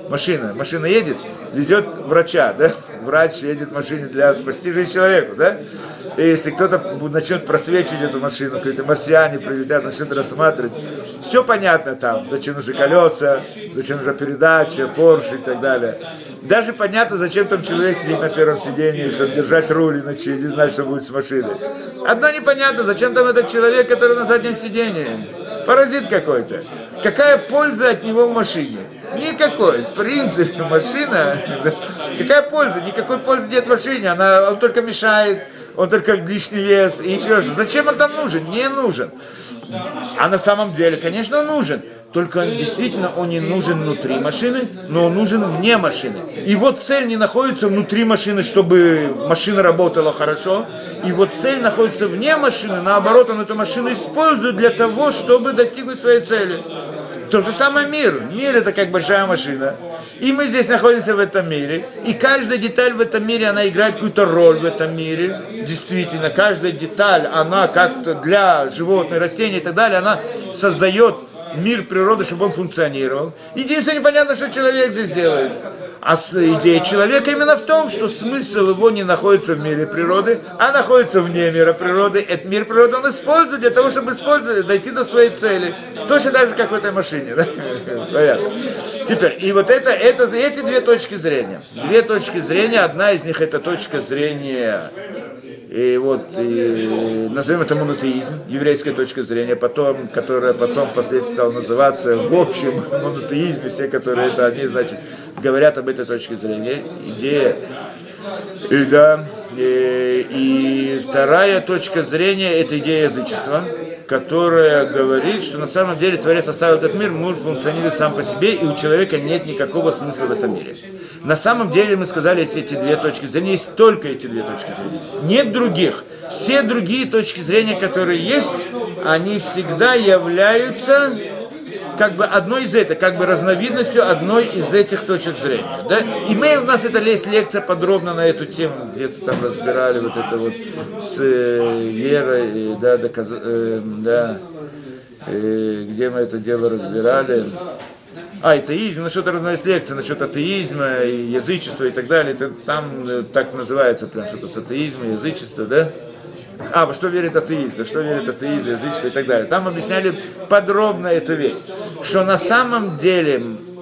Машина едет, везет врача, да? Врач едет в машине для спасти жизнь человеку, да? И если кто-то начнет просвечивать эту машину, какие-то марсиане прилетят, начнут рассматривать, все понятно там, зачем нужны колеса, зачем нужна передача, Порше и так далее. Даже понятно, зачем там человек сидит на первом сидении, чтобы держать руль, иначе не знать, что будет с машиной. Одно непонятно, зачем там этот человек, который на заднем сидении. Паразит какой-то. Какая польза от него в машине? Никакой. В принципе, машина... Какая польза? Никакой пользы нет в машине. Он только мешает, он только лишний вес. И еще же. Зачем он там нужен? Не нужен. А на самом деле, конечно, он нужен. Только действительно он не нужен внутри машины, но он нужен вне машины. Его цель не находится внутри машины, чтобы машина работала хорошо. Его цель находится вне машины, наоборот, он эту машину использует для того, чтобы достигнуть своей цели. То же самое мир. Мир это как большая машина. И мы здесь находимся в этом мире. И каждая деталь в этом мире, она играет какую-то роль в этом мире. Действительно, каждая деталь, она как-то для животных, растений и так далее, она создает мир природы, чтобы он функционировал. Единственное, непонятно, что человек здесь делает. А идея человека именно в том, что смысл его не находится в мире природы, а находится вне мира природы. Этот мир природы он использует для того, чтобы использовать, дойти до своей цели. Точно так же, как в этой машине. Да? Понятно. Теперь, и вот это эти две точки зрения. Две точки зрения, одна из них это точка зрения... И назовем это монотеизм, еврейская точка зрения, которая потом впоследствии стала называться в общем монотеизме, все, которые это они, значит, говорят об этой точке зрения, идея. И вторая точка зрения это идея язычества, которая говорит, что на самом деле Творец оставил этот мир функционирует сам по себе, и у человека нет никакого смысла в этом мире. На самом деле, мы сказали, есть эти две точки зрения, есть только эти две точки зрения. Нет других. Все другие точки зрения, которые есть, они всегда являются как бы одной из этих, как бы разновидностью одной из этих точек зрения. Да? И у нас это есть лекция подробно на эту тему, где-то там разбирали вот это вот с верой, где мы это дело разбирали. Атеизм, насчет одной из лекций, насчет атеизма, и язычества и так далее, это, там так называется, прям что-то с атеизмом, язычество, да? Во что верит атеист, язычество и так далее. Там объясняли подробно эту вещь, что на самом деле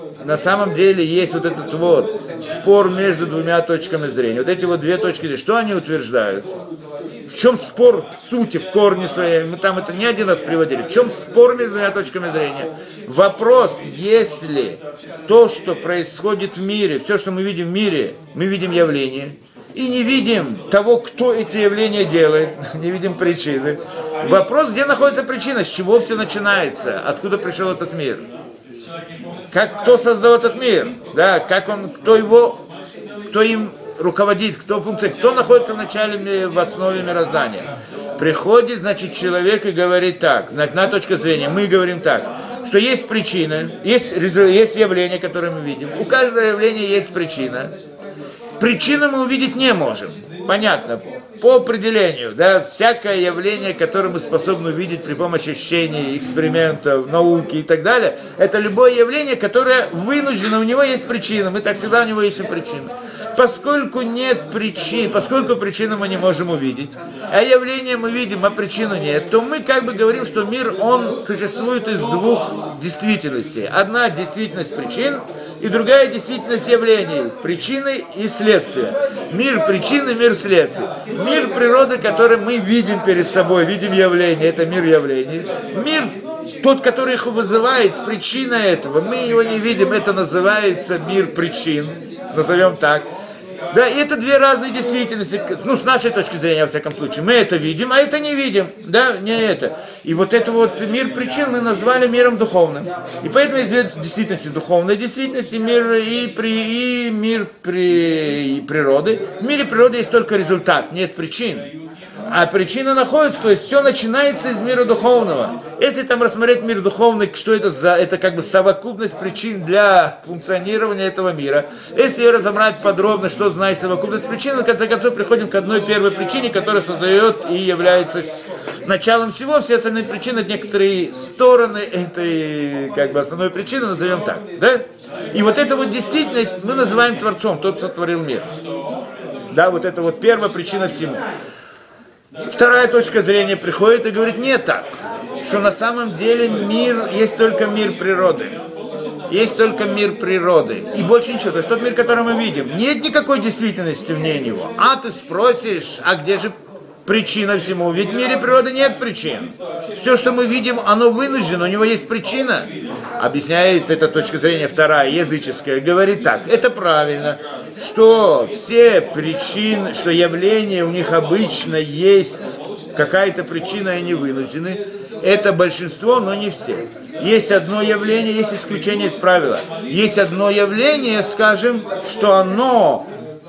есть вот этот вот спор между двумя точками зрения. Вот эти вот две точки зрения, что они утверждают? В чем спор в сути, в корне своей? Мы там это не один раз приводили. В чем спор между двумя точками зрения? Вопрос, если то, что происходит в мире, все, что мы видим в мире, мы видим явление, и не видим того, кто эти явления делает, не видим причины. Вопрос, где находится причина, с чего все начинается, откуда пришел этот мир? Кто создал этот мир? Да, кто им руководит, кто находится в начале, в основе мироздания. Приходит, значит, человек и говорит так, на точку зрения, мы говорим так, что есть причина, есть явление, которое мы видим. У каждого явления есть причина. Причину мы увидеть не можем. Понятно. По определению, да, всякое явление, которое мы способны увидеть при помощи ощущений, экспериментов, науки и так далее, это любое явление, которое вынуждено, у него есть причина. Мы так всегда у него ищем причину. Поскольку нет причин, поскольку причину мы не можем увидеть, а явление мы видим, а причину нет, то мы как бы говорим, что мир, он существует из двух действительностей. Одна действительность причин, и другая действительность явлений, причины и следствия. Мир причины, мир следствия. Мир природы, который мы видим перед собой, видим явления, это мир явлений. Мир, тот, который их вызывает, причина этого, мы его не видим, это называется мир причин, назовем так. Да, и это две разные действительности, с нашей точки зрения, во всяком случае. Мы это видим, а это не видим, да, не это. И вот это вот мир причин мы назвали миром духовным. И поэтому есть две действительности, духовная действительность и мир природы. В мире природы есть только результат, нет причин. А причина находится, то есть все начинается из мира духовного. Если там рассмотреть мир духовный, что это за, это как бы совокупность причин для функционирования этого мира. Если разобрать подробно, что значит совокупность причин, в конце концов приходим к одной первой причине, которая создает и является началом всего. Все остальные причины, некоторые стороны этой как бы основной причины, назовем так, да? И вот эту вот действительность мы называем Творцом, тот сотворил мир. Да, вот это вот первая причина всему. Вторая точка зрения приходит и говорит, нет так, что на самом деле мир, есть только мир природы. Есть только мир природы. И больше ничего. То есть тот мир, который мы видим. Нет никакой действительности вне него. А ты спросишь, а где же причина всему? Ведь в мире природы нет причин. Все, что мы видим, оно вынуждено, у него есть причина. Объясняет эта точка зрения вторая, языческая. Говорит так, это правильно, что все причины, что явления у них обычно есть какая-то причина, и они вынуждены. Это большинство, но не все. Есть одно явление, есть исключение из правила. Есть одно явление, скажем, что оно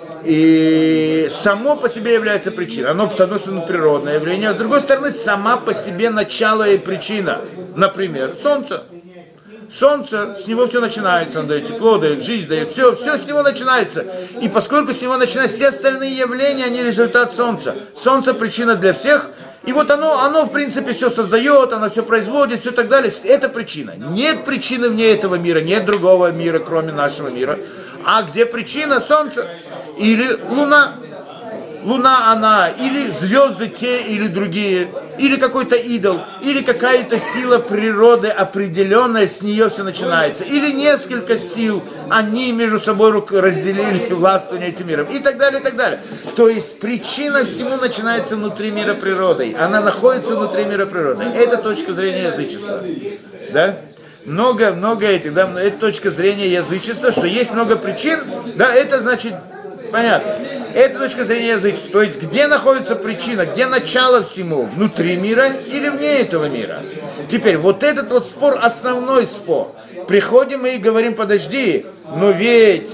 и само по себе является причиной. Оно, с одной стороны, природное явление, а с другой стороны, сама по себе начало и причина. Например, солнце. Солнце, с него все начинается, он дает тепло, дает жизнь, дает все с него начинается. И поскольку с него начинаются все остальные явления, они результат солнца. Солнце причина для всех, и вот оно в принципе все создает, оно все производит, все так далее. Это причина. Нет причины вне этого мира, нет другого мира, кроме нашего мира. А где причина? Солнце или Луна. Луна она, или звезды те, или другие, или какой-то идол, или какая-то сила природы определенная, с нее все начинается, или несколько сил, они между собой разделили властвование этим миром, и так далее, и так далее. То есть причина всему начинается внутри мира природы, она находится внутри мира природы. Это точка зрения язычества, да? Много этих, да, это точка зрения язычества, что есть много причин, да, это значит, понятно. Это точка зрения язычества. То есть, где находится причина, где начало всему? Внутри мира или вне этого мира? Теперь, вот этот вот спор, основной спор. Приходим мы и говорим, подожди, но ведь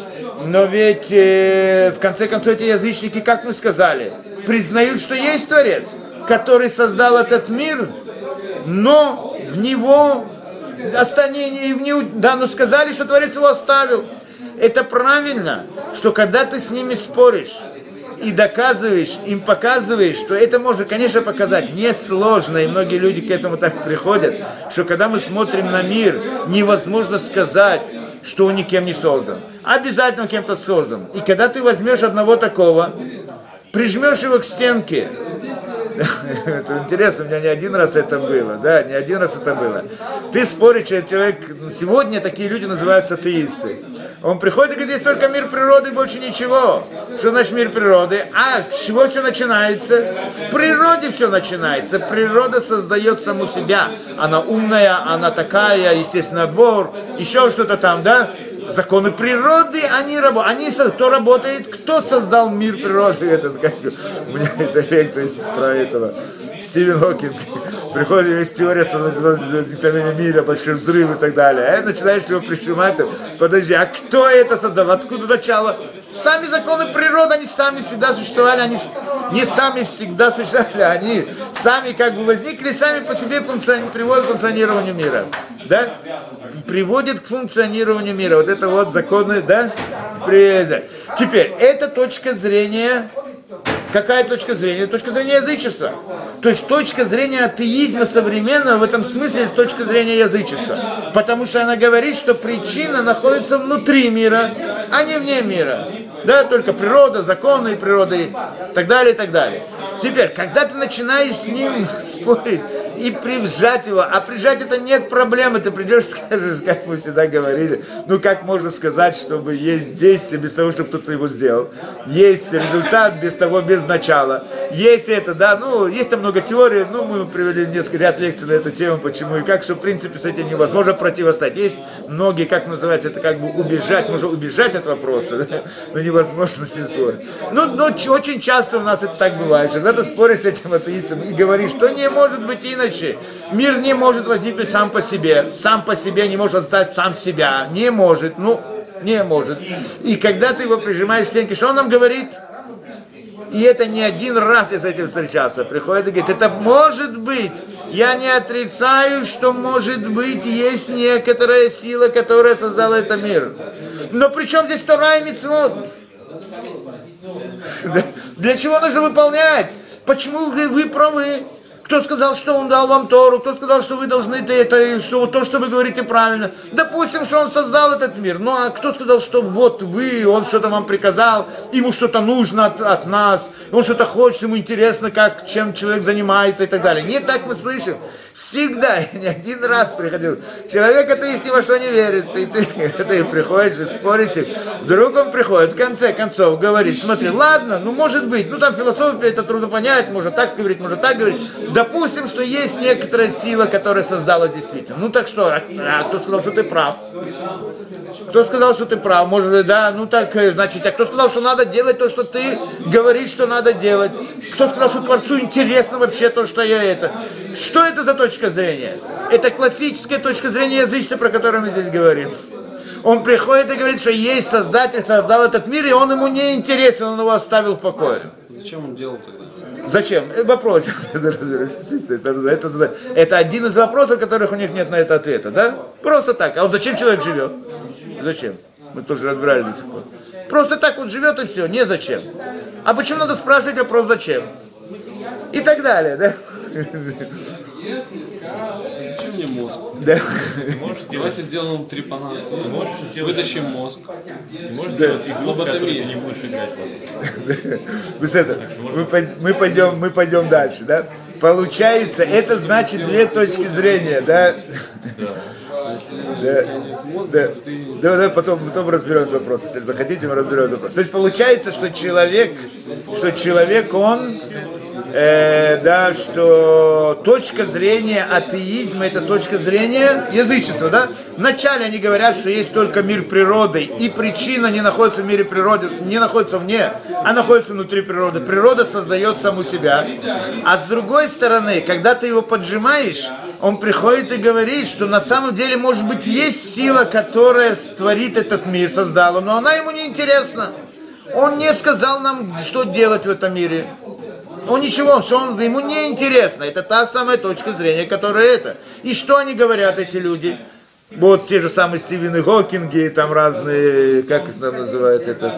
в конце концов эти язычники, как мы сказали, признают, что есть Творец, который создал этот мир, но в него сказали, что Творец его оставил. Это правильно, что когда ты с ними споришь и доказываешь, им показываешь, что это можно, конечно, показать несложно, и многие люди к этому так приходят, что когда мы смотрим на мир, невозможно сказать, что он никем не создан. Обязательно кем-то создан. И когда ты возьмешь одного такого, прижмешь его к стенке, это интересно, у меня не один раз это было, да, не один раз это было. Ты споришь, человек, сегодня такие люди называются атеисты. Он приходит и говорит, здесь только мир природы и больше ничего. Что значит мир природы? А с чего все начинается? В природе все начинается. Природа создает саму себя. Она умная, она такая, естественный отбор, еще что-то там, да? Законы природы, они работают. Кто работает? Кто создал мир природы? У меня эта лекция есть про этого. Стивен Хокинг. Приходит, есть теория возникновения мира, большой взрыв и так далее. А я начинаю его прижимать. Подожди, а кто это создал? Откуда начало? Сами законы природы, они сами всегда существовали. Они не сами всегда существовали, они сами как бы возникли, сами по себе приводят к функционированию мира. Да? Приводит к функционированию мира. Вот это вот законы, да? Теперь, это точка зрения. Какая точка зрения? Точка зрения язычества. То есть точка зрения атеизма современного в этом смысле это точка зрения язычества. Потому что она говорит, что причина находится внутри мира, а не вне мира. Да, только природа, законы природы и так далее, и так далее. Теперь, когда ты начинаешь с ним спорить и прижать его, а прижать это нет проблемы, ты придешь и скажешь, как мы всегда говорили, как можно сказать, чтобы есть действие без того, чтобы кто-то его сделал, есть результат без того, без начала, есть это, да, есть там много теорий, мы привели ряд лекций на эту тему, почему и как, что в принципе с этим невозможно противостоять. Есть многие, как называется, это как бы убежать, можно убежать от вопроса, да? Но невозможно с ним спорить. Очень часто у нас это так бывает, когда ты споришь с этим атеистом и говоришь, что не может быть иначе. Мир не может возникнуть сам по себе не может создать сам себя, не может, не может. И когда ты его прижимаешь к стенке, что он нам говорит? И это не один раз я с этим встречался. Приходит и говорит, это может быть. Я не отрицаю, что может быть, есть некоторая сила, которая создала этот мир. Но при чем здесь Тора и мицвот? Для чего нужно выполнять? Почему вы правы? Кто сказал, что он дал вам Тору? Кто сказал, что вы должны это, что вот то, что вы говорите, правильно? Допустим, что он создал этот мир. Ну, а кто сказал, что вот вы, он что-то вам приказал, ему что-то нужно от нас, он что-то хочет, ему интересно, чем человек занимается и так далее. Не так мы слышим. Всегда, не один раз приходил. Человек атеист ни во что не верит. И ты приходишь и споришь с ним. Вдруг он приходит, в конце концов, говорит, смотри, ладно, ну может быть, ну там философия, это трудно понять, может так говорить, может так говорить. Допустим, что есть некоторая сила, которая создала действительно. Ну так что, кто сказал, что ты прав? Кто сказал, что ты прав? Может быть, да, ну так, значит, а кто сказал, что надо делать то, что ты говоришь, что надо делать? Кто сказал, что Творцу интересно вообще то, что я это? Что это за точка зрения? Это классическая точка зрения язычества, про которую мы здесь говорим. Он приходит и говорит, что есть Создатель, создал этот мир, и он ему не интересен, он его оставил в покое. Зачем он делал тогда? Зачем? Вопрос. Это один из вопросов, которых у них нет на это ответа, да? Просто так. А вот зачем человек живет? Зачем? Мы тоже разбирали до сих пор. Просто так вот живет и все, не зачем. А почему надо спрашивать вопрос зачем? И так далее, да? Зачем мне мозг? Да. Давайте сделаем трепанацию. Вытащим мозг. Можешь сделать игру, в которой ты не будешь играть потом. Мы пойдем дальше, да? Получается, это значит две точки зрения, да? Да, потом разберем этот вопрос. Если захотите, мы разберем этот вопрос. То есть получается, что человек, он, что точка зрения атеизма, это точка зрения язычества, да? Вначале они говорят, что есть только мир природы, и причина не находится в мире природы, не находится вне, а находится внутри природы. Природа создает саму себя. А с другой стороны, когда ты его поджимаешь, он приходит и говорит, что на самом деле, может быть, есть сила, которая творит этот мир, создала, но она ему не интересна. Он не сказал нам, что делать в этом мире. Он ничего, ему не интересно. Это та самая точка зрения, которая это. И что они говорят, эти люди? Вот те же самые Стивены Хокинги, там разные, как их там называют, этот,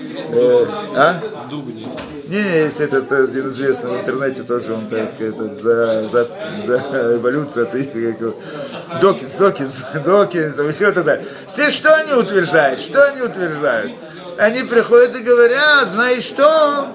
Не, есть этот один известный в интернете тоже, он так, за эволюцию, Докинс, еще так далее. Все что они утверждают? Они приходят и говорят, знаешь что?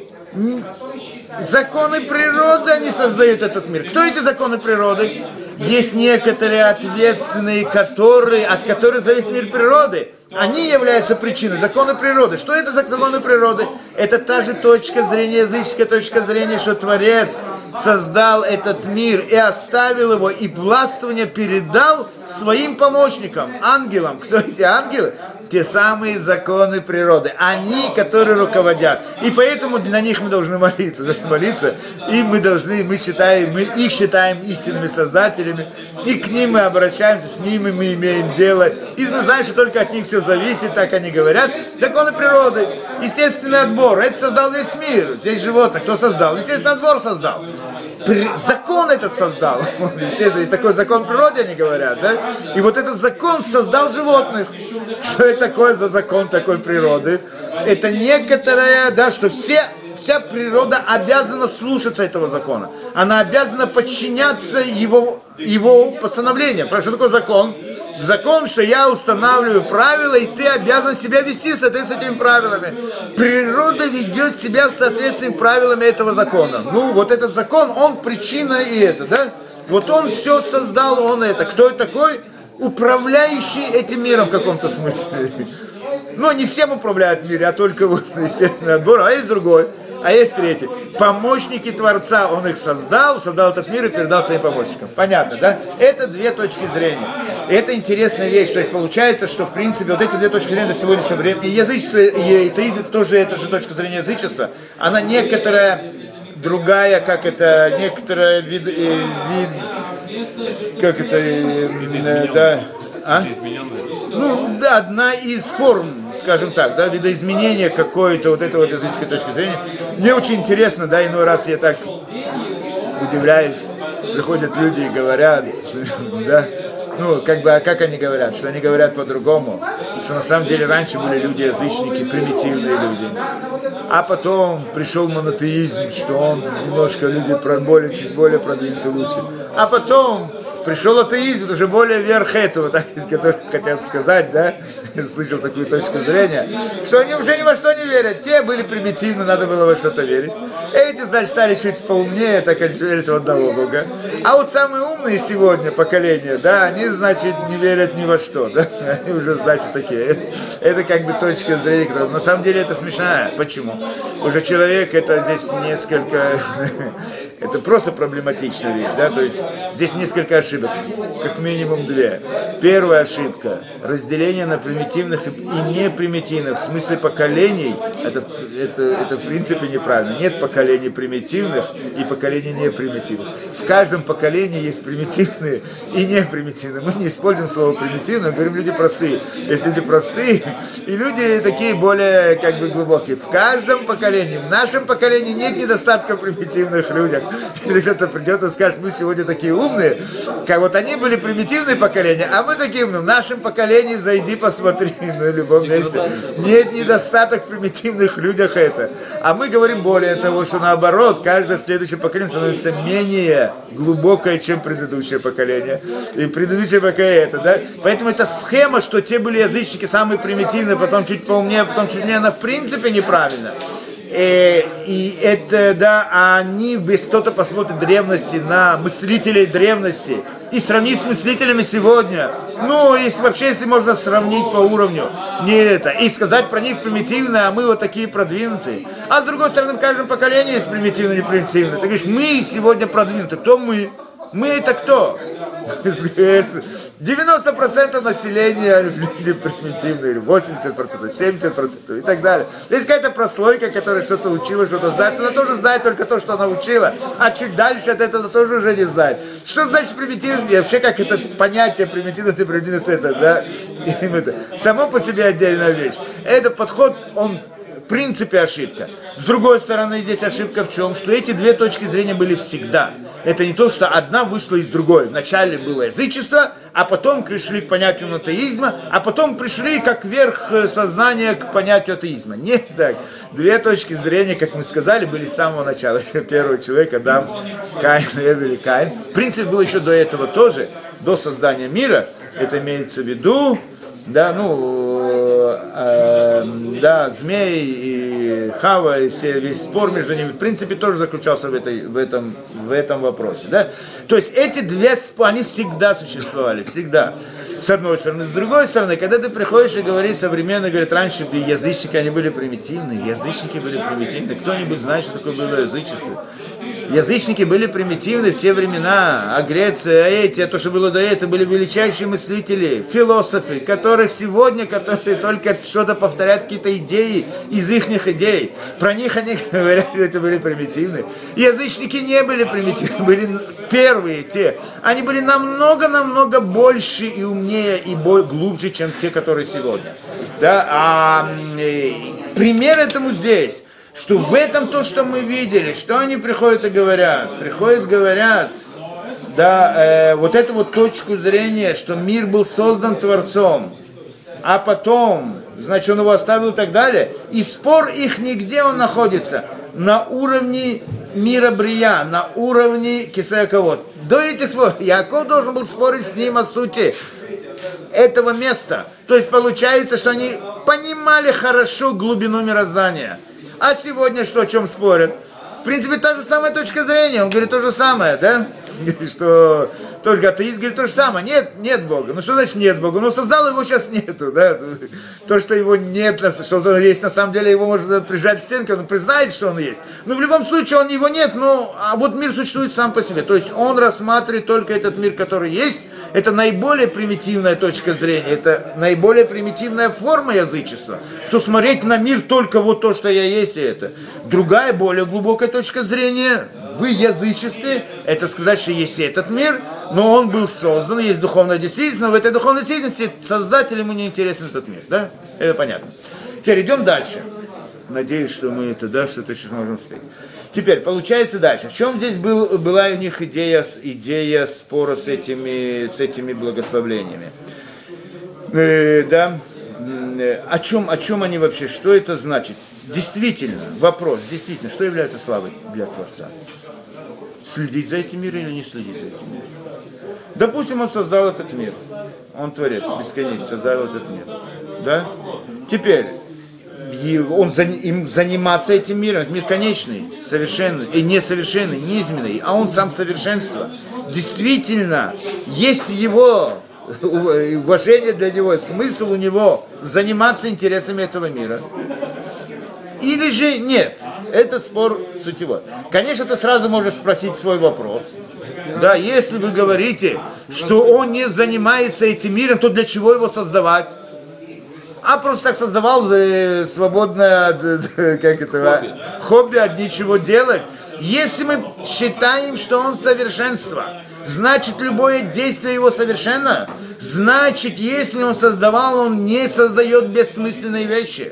Законы природы, они создают этот мир. Кто эти законы природы? Есть некоторые ответственные, от которых зависит мир природы. Они являются причиной, законы природы. Что это за законы природы? Это та же точка зрения, языческая точка зрения, что Творец создал этот мир и оставил его, и властвование передал своим помощникам, ангелам. Кто эти ангелы? Те самые законы природы. Они, которые руководят. И поэтому на них мы должны молиться. И мы их считаем истинными создателями. И к ним мы обращаемся, с ними мы имеем дело. И мы знаем, что только от них все зависит, так они говорят. Законы природы. Естественный отбор. Это создал весь мир. Весь животных. Кто создал? Естественный отбор создал. Закон этот создал. Естественно, есть такой закон природы, они говорят, да? И вот этот закон создал животных. Что это такое за закон такой природы? Это некоторое, да, что вся природа обязана слушаться этого закона. Она обязана подчиняться его постановлениям. Что такое закон? Закон, что я устанавливаю правила, и ты обязан себя вести в соответствии с этими правилами. Природа ведет себя в соответствии с правилами этого закона. Ну, вот этот закон, он причина и это, да? Вот он все создал, он это. Кто это такой? Управляющий этим миром в каком-то смысле. Но не всем управляют в мире, а только вот естественный отбор, а есть другой. А есть третий. Помощники Творца, он их создал этот мир и передал своим помощникам. Понятно, да? Это две точки зрения. И это интересная вещь. То есть получается, что в принципе вот эти две точки зрения до сегодняшнего времени, и язычество, и атеизм тоже, это же точка зрения язычества, она некоторая другая, как это, некоторая как это, да, ну, да, одна из форм, скажем так, да, видоизменения какой-то вот этой вот языческой точки зрения. Мне очень интересно, да, иной раз я так удивляюсь, приходят люди и говорят, да, ну, как бы, а как они говорят? Что они говорят по-другому, что на самом деле раньше были люди-язычники, примитивные люди. а потом пришел монотеизм, что он немножко люди чуть более продвинуты лучше, а потом пришел атеизм, уже более верх этого, так, которые хотят сказать, да, слышал такую точку зрения, что они уже ни во что не верят. Те были примитивны, надо было во что-то верить. Эти, значит, стали чуть поумнее, так как верят в одного Бога. А вот самые умные сегодня поколения, да, они, значит, не верят ни во что, да, они уже, значит, такие. Это как бы точка зрения, на самом деле это смешная. Почему? Уже человек, это здесь несколько, это просто проблематичная вещь, да, то есть здесь несколько ошибок, как минимум две. Первая ошибка – разделение на примитивных и непримитивных, в смысле поколений, это в принципе неправильно. Нет поколений примитивных и поколений непримитивных. В каждом поколении есть примитивные и непримитивные. Мы не используем слово примитивно, говорим люди простые. Есть люди простые и люди такие более как бы глубокие. В каждом поколении, в нашем поколении нет недостатка в примитивных людях. Если кто-то придет и скажет, мы сегодня такие умные, как вот они были примитивные поколения, а мы такие умные. В нашем поколении зайди, посмотри, на любом месте. Нет недостаток в примитивных людях это. А мы говорим более того, что наоборот, каждое следующее поколение становится менее глубокое, чем предыдущее поколение. И предыдущее поколение это, да? Поэтому эта схема, что те были язычники самые примитивные, потом чуть поумнее, потом чуть менее, она в принципе неправильна. И это, да, они, без кто-то посмотрит древности на мыслителей древности и сравнить с мыслителями сегодня, ну, если можно сравнить по уровню, не это, и сказать про них примитивно, а мы вот такие продвинутые. А с другой стороны, в каждом поколении есть примитивно и непримитивно. Ты говоришь, мы сегодня продвинуты. Кто мы? Мы это кто? 90% населения люди примитивные, или 80%, 70% и так далее. Есть какая-то прослойка, которая что-то учила, что-то знает, она тоже знает только то, что она учила, а чуть дальше от этого тоже уже не знает. Что значит примитивность? И вообще, как это понятие примитивности, это, да, само по себе отдельная вещь. Этот подход, он в принципе ошибка. С другой стороны, здесь ошибка в чем? Что эти две точки зрения были всегда. Это не то, что одна вышла из другой. Вначале было язычество, а потом пришли к понятию монотеизма, а потом пришли как верх сознания к понятию атеизма. Нет так. Две точки зрения, как мы сказали, были с самого начала. Первый человек, Адам, Каин, Эвель и Каин. Принцип был еще до этого тоже, до создания мира. Это имеется в виду, да, да, змей и Хава, и весь спор между ними, в принципе, тоже заключался в этом вопросе, да. То есть эти две споры, они всегда существовали, всегда. С одной стороны. С другой стороны, когда ты приходишь и говоришь современно, говорят, раньше язычники, они были примитивные, язычники были примитивные. Кто-нибудь знает, что такое было язычество? Язычники были примитивны в те времена, а Греция, то, что было до этого, были величайшие мыслители, философы, которые только что-то повторяют, какие-то идеи из их идей. Про них они говорят, что это были примитивные. Язычники не были примитивны, были первые те. Они были намного больше и умнее, и глубже, чем те, которые сегодня. Да? Пример этому здесь. Что в этом то, что мы видели, что они приходят и говорят? Говорят, да, вот эту вот точку зрения, что мир был создан Творцом, а потом, значит, он его оставил и так далее, и спор их нигде он находится, на уровне мира Брия, на уровне Кисая-Кавод. До этих споров Яков должен был спорить с ним о сути этого места. То есть получается, что они понимали хорошо глубину мироздания. А сегодня что, о чем спорят? В принципе, та же самая точка зрения. Он говорит то же самое, да? Что только атеист говорит то же самое. Нет Бога. Ну что значит нет Бога? Ну создал его, сейчас нету, да? То, что его нет, что он есть, на самом деле его можно прижать к стенке, он признает, что он есть. Но в любом случае его нет, а вот мир существует сам по себе. То есть он рассматривает только этот мир, который есть. Это наиболее примитивная точка зрения, это наиболее примитивная форма язычества, что смотреть на мир только вот то, что я есть, и это. Другая, более глубокая точка зрения в язычестве, это сказать, что есть этот мир, но он был создан, есть духовная действительность, но в этой духовной действительности создателю ему не интересен этот мир, да? Это понятно. Теперь идем дальше. Надеюсь, что мы это, что-то сейчас можем успеть. Теперь, получается дальше. В чем здесь была у них идея спора с этими благословлениями? Да? О чем они вообще? Что это значит? действительно, вопрос, действительно, что является славой для Творца? Следить за этим миром или не следить за этим миром? Допустим, он создал этот мир. Он Творец, бесконечный, создал этот мир. Да? Теперь, им заниматься этим миром, это мир конечный, совершенный, и несовершенный, низменный, а он сам совершенство. Действительно, есть его уважение для него, смысл у него заниматься интересами этого мира. Или же нет. Это спор сутевой. Конечно, ты сразу можешь спросить свой вопрос. Да, если вы говорите, что он не занимается этим миром, то для чего его создавать? А просто так создавал свободное хобби от ничего делать. Если мы считаем, что он совершенство, значит любое действие его совершенно. Значит, если он создавал, он не создает бессмысленные вещи.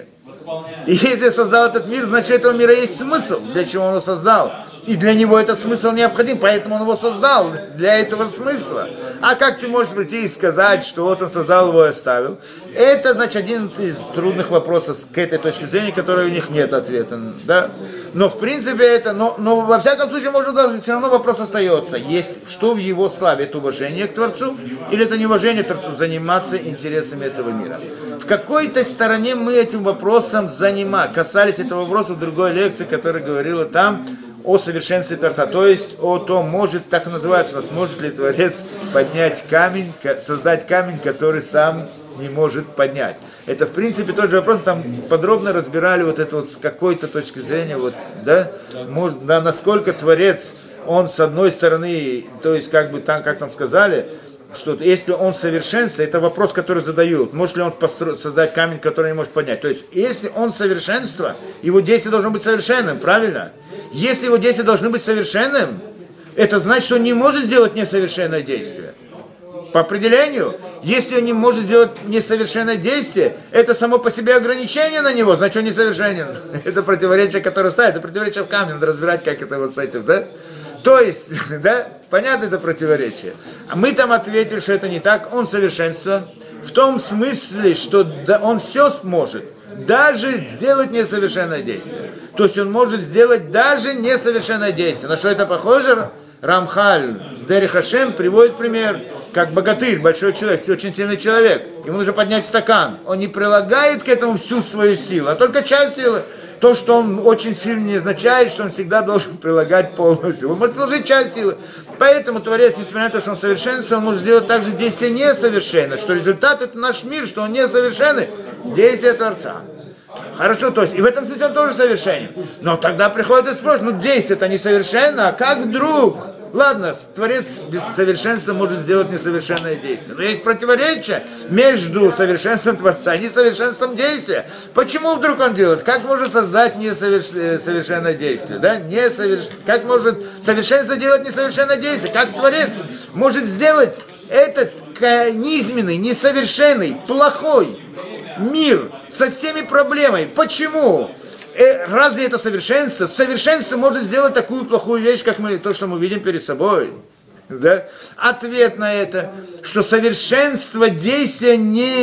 И если создал этот мир, значит у этого мира есть смысл, для чего он его создал. И для него этот смысл необходим, поэтому он его создал, для этого смысла. А как ты можешь прийти и сказать, что вот он создал его и оставил? Это, значит, один из трудных вопросов к этой точке зрения, которой у них нет ответа. Да? Но в принципе это, но во всяком случае, может даже все равно вопрос остается. Есть, что в его славе, это уважение к Творцу, или это неуважение к Творцу, заниматься интересами этого мира. В какой-то стороне мы этим вопросом касались этого вопроса в другой лекции, которая говорила там о совершенстве Творца, то есть о том, может, так и называется у нас, может ли Творец поднять камень, создать камень, который сам не может поднять. Это, в принципе, тот же вопрос, там подробно разбирали вот это вот с какой-то точки зрения, вот, да, насколько Творец, он с одной стороны, то есть, как бы там, как нам сказали, что если он совершенство, это вопрос, который задают, может ли он создать камень, который не может поднять. То есть, если он совершенство, его действие должно быть совершенным, правильно? Если его действия должны быть совершенным, это значит, что он не может сделать несовершенное действие. По определению, если он не может сделать несовершенное действие, это само по себе ограничение на него, значит, он несовершенен. Это противоречие, которое ставит, это противоречие в камне, надо разбирать, как это вот с этим, да? То есть, да, понятно это противоречие. А мы там ответили, что это не так, он совершенство, в том смысле, что он все сможет, даже сделать несовершенное действие. То есть он может сделать даже несовершенное действие. На что это похоже? Рамхаль Дери Хашем приводит пример, как богатырь, большой человек, очень сильный человек. Ему нужно поднять стакан. Он не прилагает к этому всю свою силу, а только часть силы. То, что он очень сильно не означает, что он всегда должен прилагать полную силу. Он может приложить часть силы. Поэтому Творец, несмотря на то, что он совершенствен, он может сделать также действие несовершенное. Что результат это наш мир, что он несовершенный. Действие Творца. Хорошо, то есть и в этом смысле он тоже совершенен. Но тогда приходит и спрашивает, действие-то несовершенно, а как вдруг? Ладно, Творец без совершенства может сделать несовершенное действие. Но есть противоречие между совершенством Творца и несовершенством действия. Почему вдруг он делает? Как может создать несовершенное действие? Да? Как может совершенство делать несовершенное действие? Как Творец может сделать этот низменный, несовершенный, плохой мир со всеми проблемами? Почему? Разве это совершенство? Совершенство может сделать такую плохую вещь, как то, что мы видим перед собой. Да? Ответ на это, что совершенство действия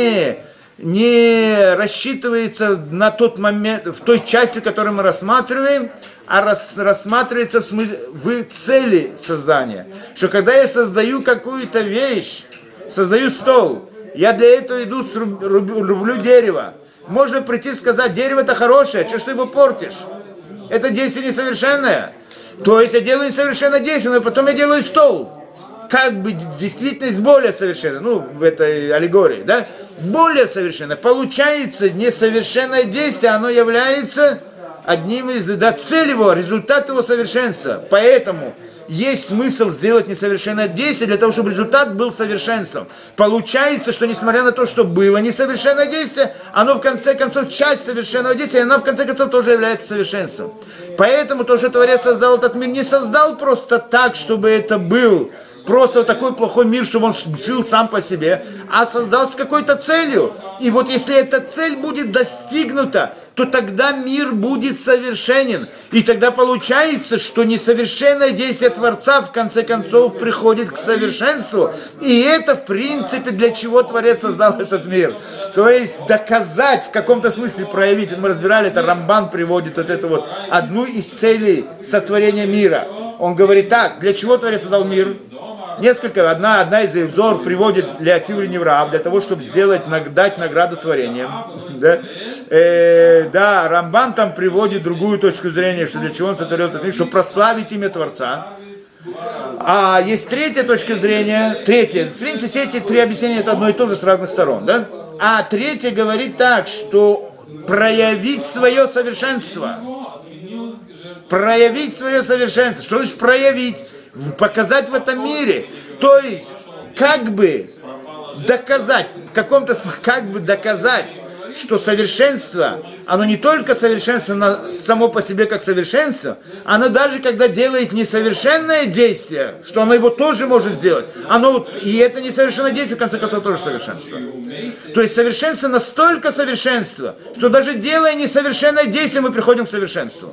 не рассчитывается на тот момент, в той части, которую мы рассматриваем, а рассматривается в цели создания. Что когда я создаю какую-то вещь, создаю стол, я для этого иду, рублю дерево. Можно прийти и сказать, дерево это хорошее, что ж ты его портишь? Это действие несовершенное. То есть я делаю несовершенное действие, но потом я делаю стол. Как бы действительность более совершенная, в этой аллегории, да? Более совершенная. Получается несовершенное действие, оно является одним из, цель его, результат его совершенства. Поэтому есть смысл сделать несовершенное действие для того, чтобы результат был совершенством. Получается, что несмотря на то, что было несовершенное действие, оно в конце концов часть совершенного действия, и оно в конце концов тоже является совершенством. Поэтому то, что Творец создал этот мир, не создал просто так, чтобы это был просто вот такой плохой мир, чтобы он жил сам по себе, а создал с какой-то целью. И вот если эта цель будет достигнута, то тогда мир будет совершенен. И тогда получается, что несовершенное действие Творца в конце концов приходит к совершенству. И это, в принципе, для чего Творец создал этот мир. То есть доказать, в каком-то смысле проявить. Мы разбирали, это Рамбан приводит вот эту вот одну из целей сотворения мира. Он говорит так, для чего Творец создал мир? Несколько, одна из взор приводит для Тиври Невраав, для того, чтобы дать награду творениям. Да, Рамбан там приводит другую точку зрения, что для чего он сотворил этот мир, чтобы прославить имя Творца. А есть третья точка зрения, в принципе, все эти три объяснения это одно и то же с разных сторон, да? А третья говорит так, что проявить свое совершенство. Проявить свое совершенство. Что значит проявить? Показать в этом мире. То есть, как бы доказать, что совершенство, оно не только совершенство само по себе как совершенство, оно даже когда делает несовершенное действие, что оно его тоже может сделать, и это несовершенное действие, в конце концов, тоже совершенство. То есть совершенство настолько совершенство, что даже делая несовершенное действие, мы приходим к совершенству.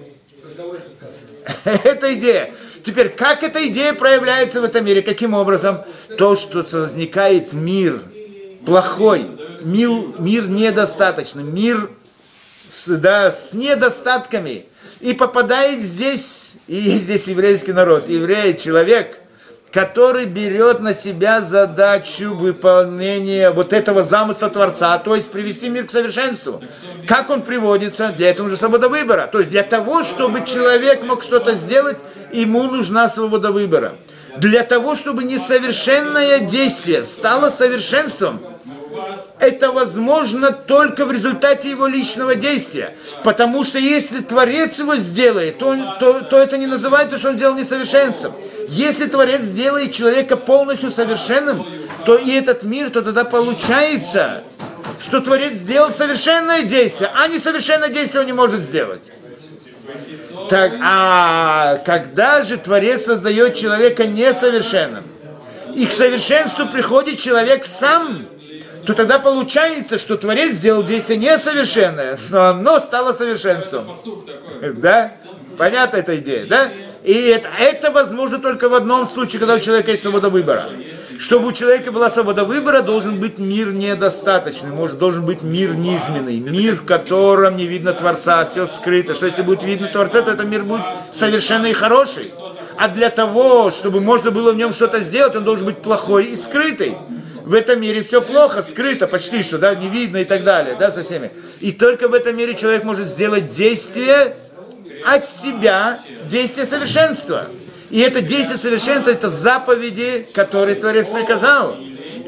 Это идея. Теперь, как эта идея проявляется в этом мире? Каким образом? То, что возникает мир плохой, мир недостаточный, мир с недостатками. И попадает здесь, и есть здесь еврейский народ, человек, который берет на себя задачу выполнения вот этого замысла Творца, то есть привести мир к совершенству. Как он приводится? Для этого нужна свобода выбора. То есть для того, чтобы человек мог что-то сделать, ему нужна свобода выбора. Для того, чтобы несовершенное действие стало совершенством, это возможно только в результате его личного действия. Потому что если Творец его сделает, то это не называется, что он сделал несовершенством. Если Творец сделает человека полностью совершенным, то и этот мир, то тогда получается, что Творец сделал совершенное действие, а несовершенное действие он не может сделать. Так, а когда же Творец создает человека несовершенным, и к совершенству приходит человек сам, то тогда получается, что Творец сделал действие несовершенное, но оно стало совершенством. Да? Понятна эта идея, да? И это возможно только в одном случае, когда у человека есть свобода выбора. Чтобы у человека была свобода выбора, должен быть мир недостаточный, должен быть мир низменный, мир, в котором не видно Творца, все скрыто. Что если будет видно Творца, то этот мир будет совершенный и хороший. А для того, чтобы можно было в нем что-то сделать, он должен быть плохой и скрытый. В этом мире все плохо, скрыто почти что, да, не видно и так далее, да, со всеми. И только в этом мире человек может сделать действие от себя, действие совершенства. И это действие совершенства, это заповеди, которые Творец приказал.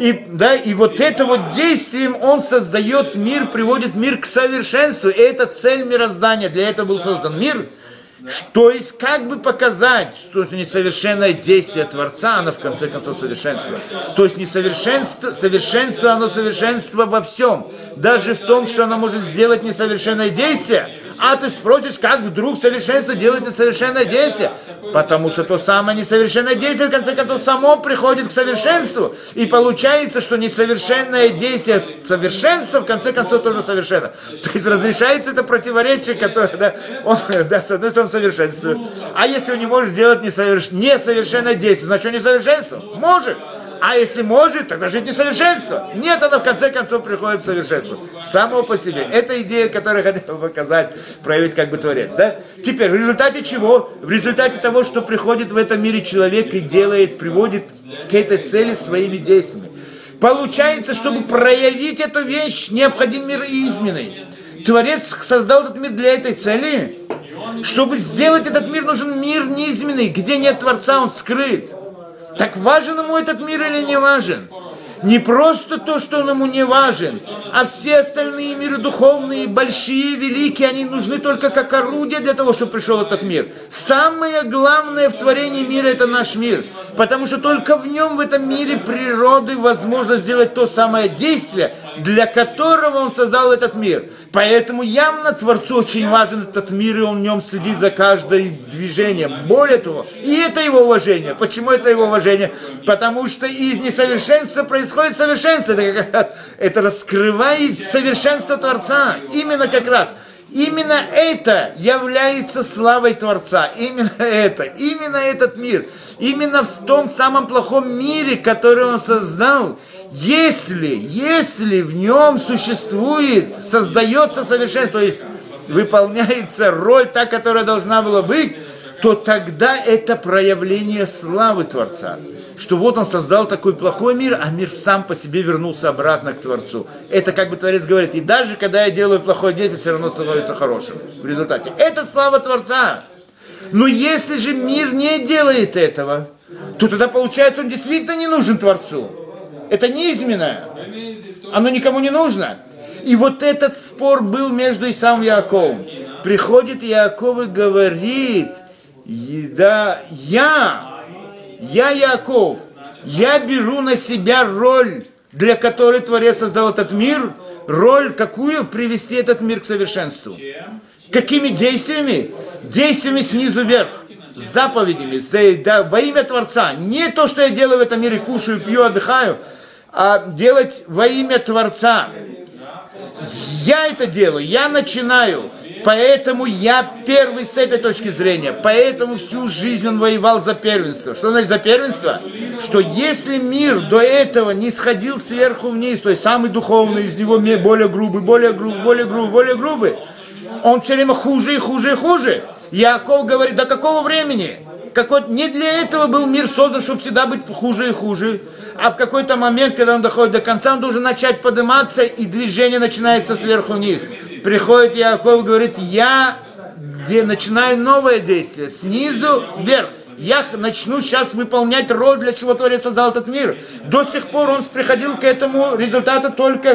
И вот это вот действием он создает мир, приводит мир к совершенству. И это цель мироздания, для этого был создан мир. То есть, как бы показать, что несовершенное действие Творца, оно в конце концов совершенство. То есть, совершенство, оно совершенство во всем. Даже в том, что оно может сделать несовершенное действие. А ты спросишь, как вдруг совершенство делает несовершенное действие? Потому что то самое несовершенное действие, в конце концов, само приходит к совершенству. И получается, что несовершенное действие совершенства, в конце концов, тоже совершенно. То есть разрешается это противоречие, которое, с одной стороны, совершенство. А если он не может сделать несовершенное действие, значит, он несовершенство? Может. А если может, тогда жить несовершенство. Нет, она в конце концов приходит к совершенству. Само по себе. Это идея, которую я хотел показать, проявить как бы Творец. Да? Теперь, в результате чего? В результате того, что приходит в этом мире человек и приводит к этой цели своими действиями. Получается, чтобы проявить эту вещь, необходим мир изменный. Творец создал этот мир для этой цели. Чтобы сделать этот мир, нужен мир неизменный, где нет Творца, он скрыт. Так важен ему этот мир или не важен? Не просто то, что он ему не важен, а все остальные миры духовные, большие, великие, они нужны только как орудие для того, чтобы пришел этот мир. Самое главное в творении мира – это наш мир. Потому что только в нем, в этом мире природы, возможно сделать то самое действие, для которого он создал этот мир. Поэтому явно Творцу очень важен этот мир, и он в нем следит за каждым движением. Более того, и это его уважение. Почему это его уважение? Потому что из несовершенства происходит совершенство. Это раскрывает совершенство Творца. Именно как раз. Именно это является славой Творца. Именно этот мир. Именно в том самом плохом мире, который он создал. Если в нем существует, создается совершенство, то есть выполняется роль та, которая должна была быть, то тогда это проявление славы Творца. Что вот он создал такой плохой мир, а мир сам по себе вернулся обратно к Творцу. Это как бы Творец говорит, и даже когда я делаю плохое действие, все равно становится хорошим в результате. Это слава Творца. Но если же мир не делает этого, то тогда получается, он действительно не нужен Творцу. Это низменное. Оно никому не нужно. И вот этот спор был между Исавом и Яаковом. Приходит Яаков и говорит, да, я Яаков, я беру на себя роль, для которой Творец создал этот мир, роль какую? Привести этот мир к совершенству. Какими действиями? Действиями снизу вверх. Заповедями, да, во имя Творца. Не то, что я делаю в этом мире, кушаю, пью, отдыхаю, а делать во имя Творца. Я это делаю, я начинаю. Поэтому я первый с этой точки зрения. Поэтому всю жизнь он воевал за первенство. Что значит за первенство? Что если мир до этого не сходил сверху вниз, то есть самый духовный, из него более грубый, он все время хуже и хуже и хуже. Яаков говорит, до какого времени? Не для этого был мир создан, чтобы всегда быть хуже и хуже. А в какой-то момент, когда он доходит до конца, он должен начать подниматься, и движение начинается сверху вниз. Приходит Яаков и говорит, я начинаю новое действие, снизу вверх. Я начну сейчас выполнять роль, для чего Творец создал этот мир. До сих пор он приходил к этому результату только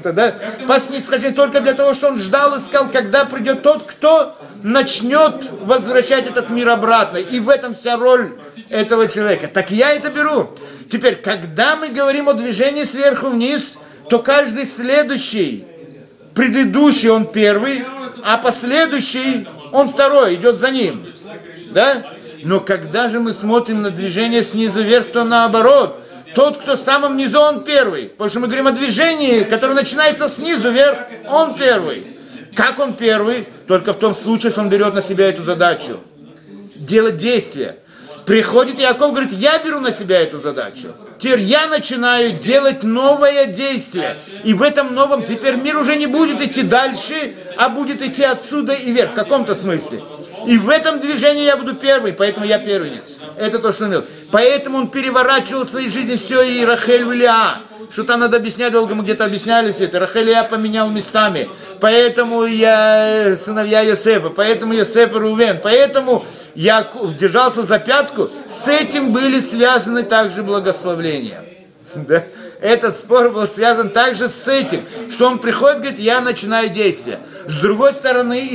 по снисхождению, только для того, что он ждал и сказал, когда придет тот, кто начнет возвращать этот мир обратно. И в этом вся роль этого человека. Так я это беру. Теперь, когда мы говорим о движении сверху вниз, то каждый следующий, предыдущий он первый, а последующий он второй, идет за ним. Да? Но когда же мы смотрим на движение снизу вверх, то наоборот. Тот, кто в самом низу, он первый. Потому что мы говорим о движении, которое начинается снизу вверх, он первый. Как он первый? Только в том случае, если он берет на себя эту задачу. Делать действия. Приходит Яаков, говорит, я беру на себя эту задачу. Теперь я начинаю делать новое действие. И в этом новом теперь мир уже не будет идти дальше, а будет идти отсюда и вверх, в каком-то смысле. И в этом движении я буду первый, поэтому я первенец. Это то, что он делал. Поэтому он переворачивал в своей жизни все, и Рахель и Леа. Что-то надо объяснять, долго мы где-то объясняли все это. Рахель и Леа поменял местами. Поэтому я сыновья Йосефа, поэтому Йосеф и Рувен. Поэтому я держался за пятку. С этим были связаны также благословления. Да? Этот спор был связан также с этим, что он приходит, говорит, я начинаю действие. С другой стороны,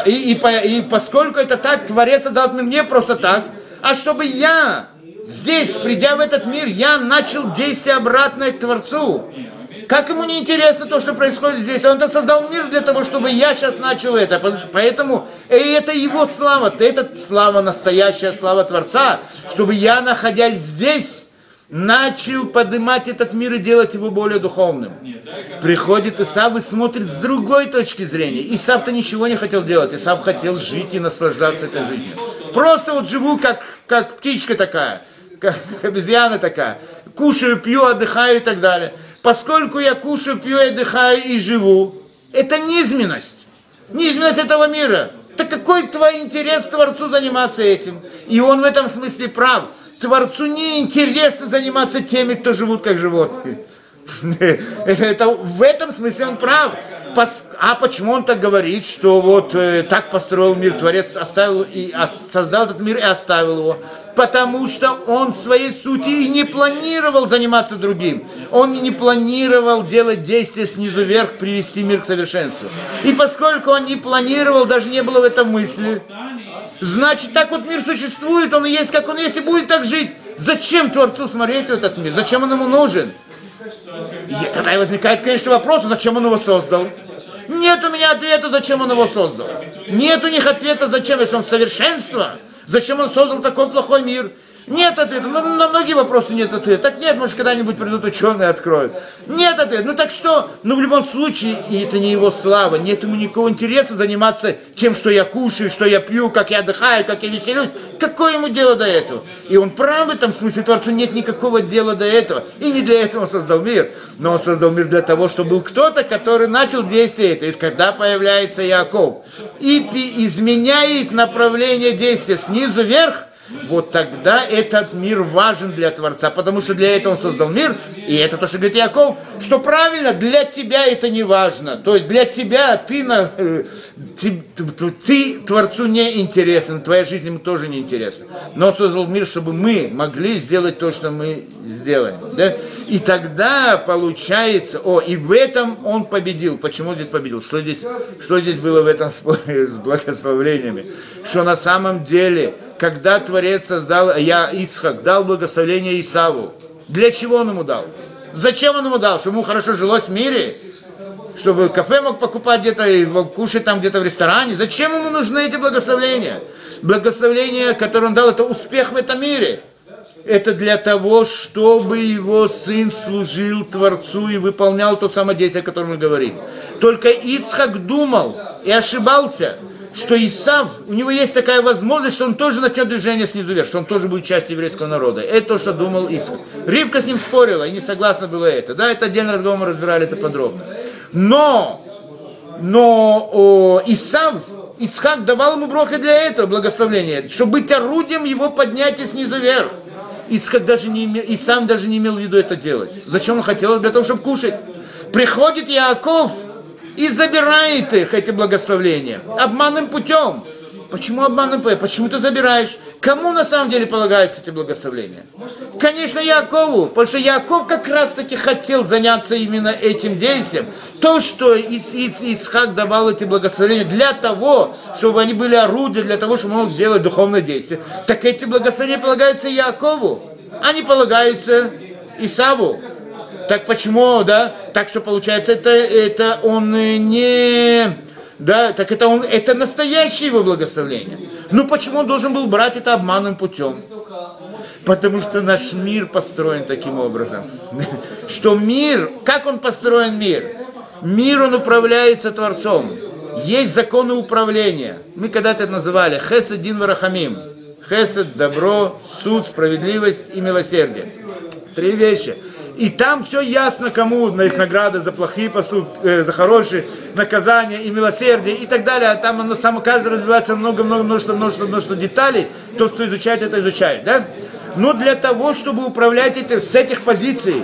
и поскольку это так, Творец создал мир не просто так, а чтобы я здесь, придя в этот мир, я начал действие обратное к Творцу. Как ему не интересно то, что происходит здесь? Он создал мир для того, чтобы я сейчас начал это. Поэтому это его слава, это слава, настоящая слава Творца, чтобы я, находясь здесь, начал поднимать этот мир и делать его более духовным. Приходит Исав и смотрит с другой точки зрения. Исав-то ничего не хотел делать. Исав хотел жить и наслаждаться этой жизнью. Просто вот живу как птичка такая, как обезьяна такая. Кушаю, пью, отдыхаю и так далее. Поскольку я кушаю, пью, отдыхаю и живу, это низменность. Низменность этого мира. Так какой твой интерес Творцу заниматься этим? И он в этом смысле прав. Творцу не интересно заниматься теми, кто живут как животные. В этом смысле он прав. А почему он так говорит, что вот так построил мир, Творец оставил и создал этот мир и оставил его? Потому что он в своей сути и не планировал заниматься другим. Он не планировал делать действия снизу вверх, привести мир к совершенству. И поскольку он не планировал, даже не было в этом мысли, значит, так вот мир существует, он и есть, как он есть, и будет так жить. Зачем Творцу смотреть в этот мир? Зачем он ему нужен? И тогда и возникает, конечно, вопрос, зачем он его создал? Нет у меня ответа, зачем он его создал. Нет у них ответа, зачем, если он совершенство. Зачем он создал такой плохой мир? Нет ответа. На многие вопросы нет ответа. Так нет, может, когда-нибудь придут ученые, откроют. Нет ответа. Ну так что? Ну в любом случае, и это не его слава. Нет ему никакого интереса заниматься тем, что я кушаю, что я пью, как я отдыхаю, как я веселюсь. Какое ему дело до этого? И он прав в этом смысле. Творцу нет никакого дела до этого. И не для этого он создал мир. Но он создал мир для того, чтобы был кто-то, который начал действие это. И когда появляется Яаков и изменяет направление действия снизу вверх, вот тогда этот мир важен для Творца, потому что для этого он создал мир, и это то, что говорит Яаков, что правильно, для тебя это не важно, то есть для тебя, ты Творцу не интересен, твоя жизнь ему тоже не интересна, но он создал мир, чтобы мы могли сделать то, что мы сделаем, да? И тогда получается, и в этом он победил. Почему здесь победил? Что здесь было в этом споре с благословениями? Что на самом деле, когда Творец создал, Ицхак дал благословение Исаву, для чего он ему дал? Зачем он ему дал? Чтобы ему хорошо жилось в мире? Чтобы кафе мог покупать где-то и кушать там где-то в ресторане? Зачем ему нужны эти благословения? Благословение, которое он дал, это успех в этом мире. Это для того, чтобы его сын служил Творцу и выполнял то самое действие, о котором мы говорим. Только Ицхак думал и ошибался, что Исав, у него есть такая возможность, что он тоже начнет движение снизу вверх, что он тоже будет частью еврейского народа. Это то, что думал Ицхак. Ривка с ним спорила и не согласна была это. Да, это отдельный разговор, мы разбирали это подробно. Но Ицхак давал ему брохи для этого благословения, чтобы быть орудием его поднятия снизу вверх. Исав даже не имел в виду это делать. Зачем он хотел? Для того, чтобы кушать. Приходит Яаков и забирает их, эти благословения, обманным путем. Почему обманным путем? Почему ты забираешь? Кому на самом деле полагаются эти благословения? Конечно, Яакову, потому что Яаков как раз-таки хотел заняться именно этим действием. То, что Ицхак давал эти благословения для того, чтобы они были орудием, для того, чтобы он мог делать духовное действие, так эти благословения полагаются Яакову, а не полагаются Исаву. Так почему, да? Так что получается, это он не... Да, так это настоящее его благословение. Ну почему он должен был брать это обманным путем? Потому что наш мир построен таким образом. Что мир, как он построен мир? Мир, он управляется Творцом. Есть законы управления. Мы когда-то это называли хесед, дин, варахамим. Хесед, добро, суд, справедливость и милосердие. 3 вещи. И там все ясно, кому есть награда за плохие поступки, за хорошие наказания и милосердие и так далее. Там каждый разбивается на множество деталей. Тот, кто изучает, это изучает. Да? Но для того, чтобы управлять этим, с этих позиций,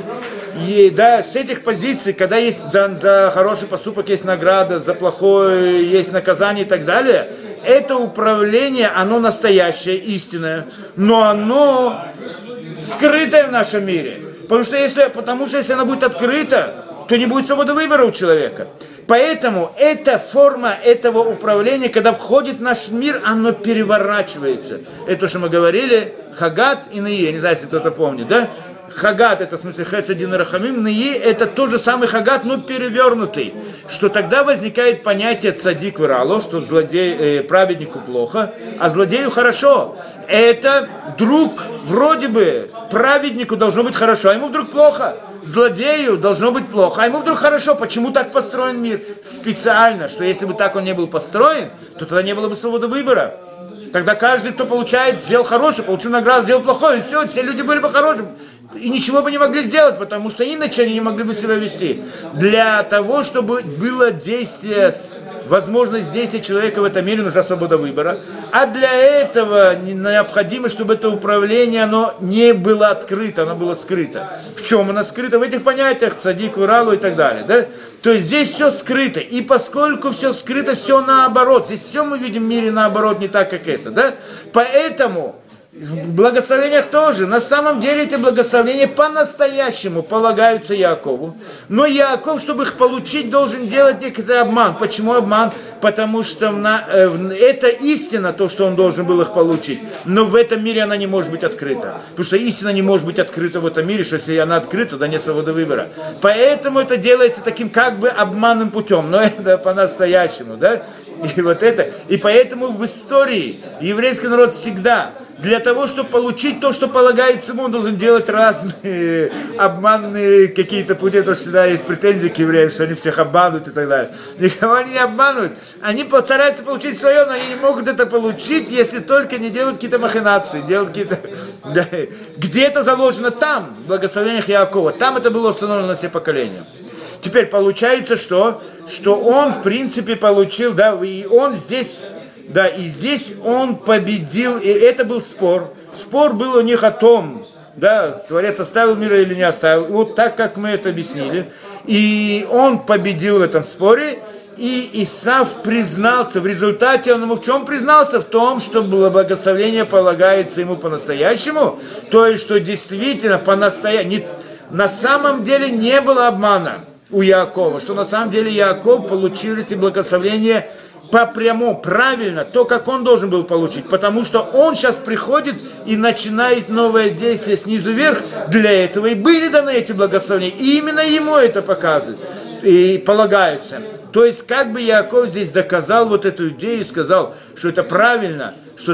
когда есть за хороший поступок есть награда, за плохое есть наказание и так далее, это управление, оно настоящее, истинное, но оно скрытое в нашем мире. Потому что если она будет открыта, то не будет свободы выбора у человека. Поэтому эта форма этого управления, когда входит в наш мир, оно переворачивается. Это то, что мы говорили, Хагат и Неи. Я не знаю, если кто-то помнит, да? Хагат, это в смысле Хесед, Дин, Рахамим, Неи, это тот же самый Хагат, но перевернутый. Что тогда возникает понятие цадик вирало, что праведнику плохо, а злодею хорошо. Это вдруг, вроде бы, праведнику должно быть хорошо, а ему вдруг плохо. Злодею должно быть плохо, а ему вдруг хорошо. Почему так построен мир? Специально, что если бы так он не был построен, то тогда не было бы свободы выбора. Тогда каждый, кто получает, сделал хорошее, получил награду, сделал плохое, и все люди были бы хорошим. И ничего бы не могли сделать, потому что иначе они не могли бы себя вести. Для того, чтобы было действие, возможность действия человека в этом мире, нужна свобода выбора. А для этого необходимо, чтобы это управление, оно не было открыто, оно было скрыто. В чем оно скрыто? В этих понятиях, цадик, виралу и так далее. Да? То есть здесь все скрыто. И поскольку все скрыто, все наоборот. Здесь все мы видим в мире наоборот, не так, как это. Да? Поэтому В благословениях тоже. На самом деле эти благословения по-настоящему полагаются Яакову. Но Яаков, чтобы их получить, должен делать некий обман. Почему обман? Потому что это истина, то, что он должен был их получить. Но в этом мире она не может быть открыта. Потому что истина не может быть открыта в этом мире, что если она открыта, то нет свободы выбора. Поэтому это делается таким как бы обманным путем. Но это по-настоящему, да? И вот это. И поэтому в истории еврейский народ всегда для того, чтобы получить то, что полагается ему, он должен делать разные обманные какие-то пути. То, что всегда есть претензии к евреям, что они всех обманывают и так далее. Никого они не обманывают. Они постараются получить свое, но они не могут это получить, если только не делают какие-то махинации, делают какие-то... Да. Где это заложено? Там, в благословениях Яакова. Там это было установлено на все поколения. Теперь получается, что он, в принципе, получил, да, и он здесь... Да, и здесь он победил, и это был спор. Спор был у них о том, да, Творец оставил мир или не оставил. Вот так, как мы это объяснили. И он победил в этом споре, и Исав признался, в результате он ему в чем признался? В том, что благословение полагается ему по-настоящему, то есть, что действительно на самом деле не было обмана у Яакова, что на самом деле Яаков получил эти благословения по-прямому, правильно, то, как он должен был получить, потому что он сейчас приходит и начинает новое действие снизу вверх, для этого и были даны эти благословения, и именно ему это показывают, и полагаются. То есть, как бы Яаков здесь доказал вот эту идею, сказал, что это правильно, что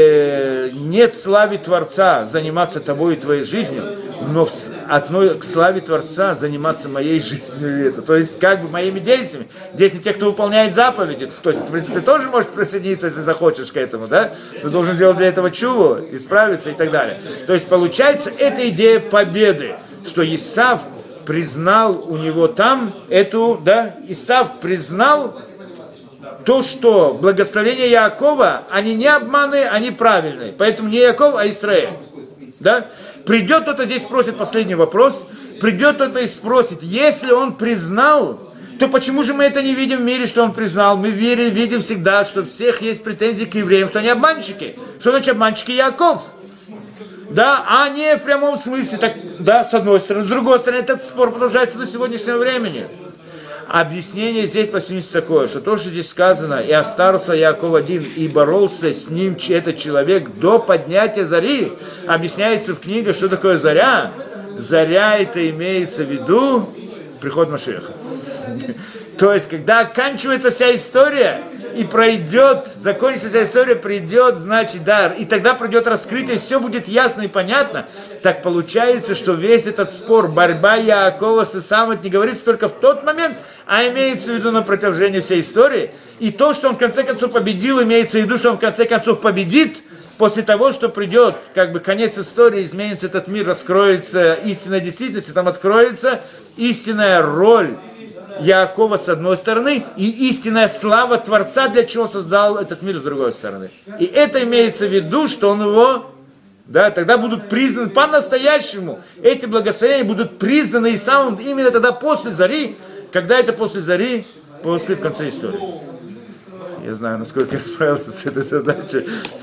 нет славы Творца заниматься тобой и твоей жизнью, но одной к славе Творца заниматься моей жизнью. Это. То есть, как бы моими действиями, действиями тех, кто выполняет заповеди. То есть, в принципе, ты тоже можешь присоединиться, если захочешь к этому, да? Ты должен сделать для этого чуву, исправиться и так далее. То есть, получается, это идея победы, что Исав признал у него там эту, да, Исав признал то, что благословения Яакова, они не обманы, они правильные. Поэтому не Яаков, а Израиль. Да? Придет кто-то здесь спросит последний вопрос, придет кто-то и спросит, если он признал, то почему же мы это не видим в мире, что он признал? Мы видим всегда, что у всех есть претензии к евреям, что они обманщики. Что значит обманщики? Яаков. Да, а не в прямом смысле, так, да, с одной стороны. С другой стороны, этот спор продолжается до сегодняшнего времени. Объяснение здесь по всему такое, что то, что здесь сказано, и остался Яаков один, и боролся с ним этот человек до поднятия зари, объясняется в книге, что такое заря. Заря это имеется в виду приход Машиаха. То есть, когда оканчивается вся история, и пройдет, закончится вся история, придет, значит, да, и тогда придет раскрытие, все будет ясно и понятно. Так получается, что весь этот спор, борьба Яакова с Исавом, это не говорится только в тот момент, а имеется в виду на протяжении всей истории. И то, что он в конце концов победил, имеется в виду, что он в конце концов победит, после того, что придет, как бы конец истории, изменится этот мир, раскроется истинная действительность, и там откроется истинная роль Яакова с одной стороны, и истинная слава Творца, для чего он создал этот мир с другой стороны. И это имеется в виду, что он его, да, тогда будут признаны по-настоящему, эти благословения будут признаны Исавом именно тогда после зари, когда это после зари, после в конце истории. Я знаю, насколько я справился с этой задачей.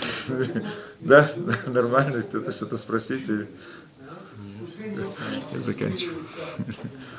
Да, нормально, кто-то что-то спросить, и я заканчиваю.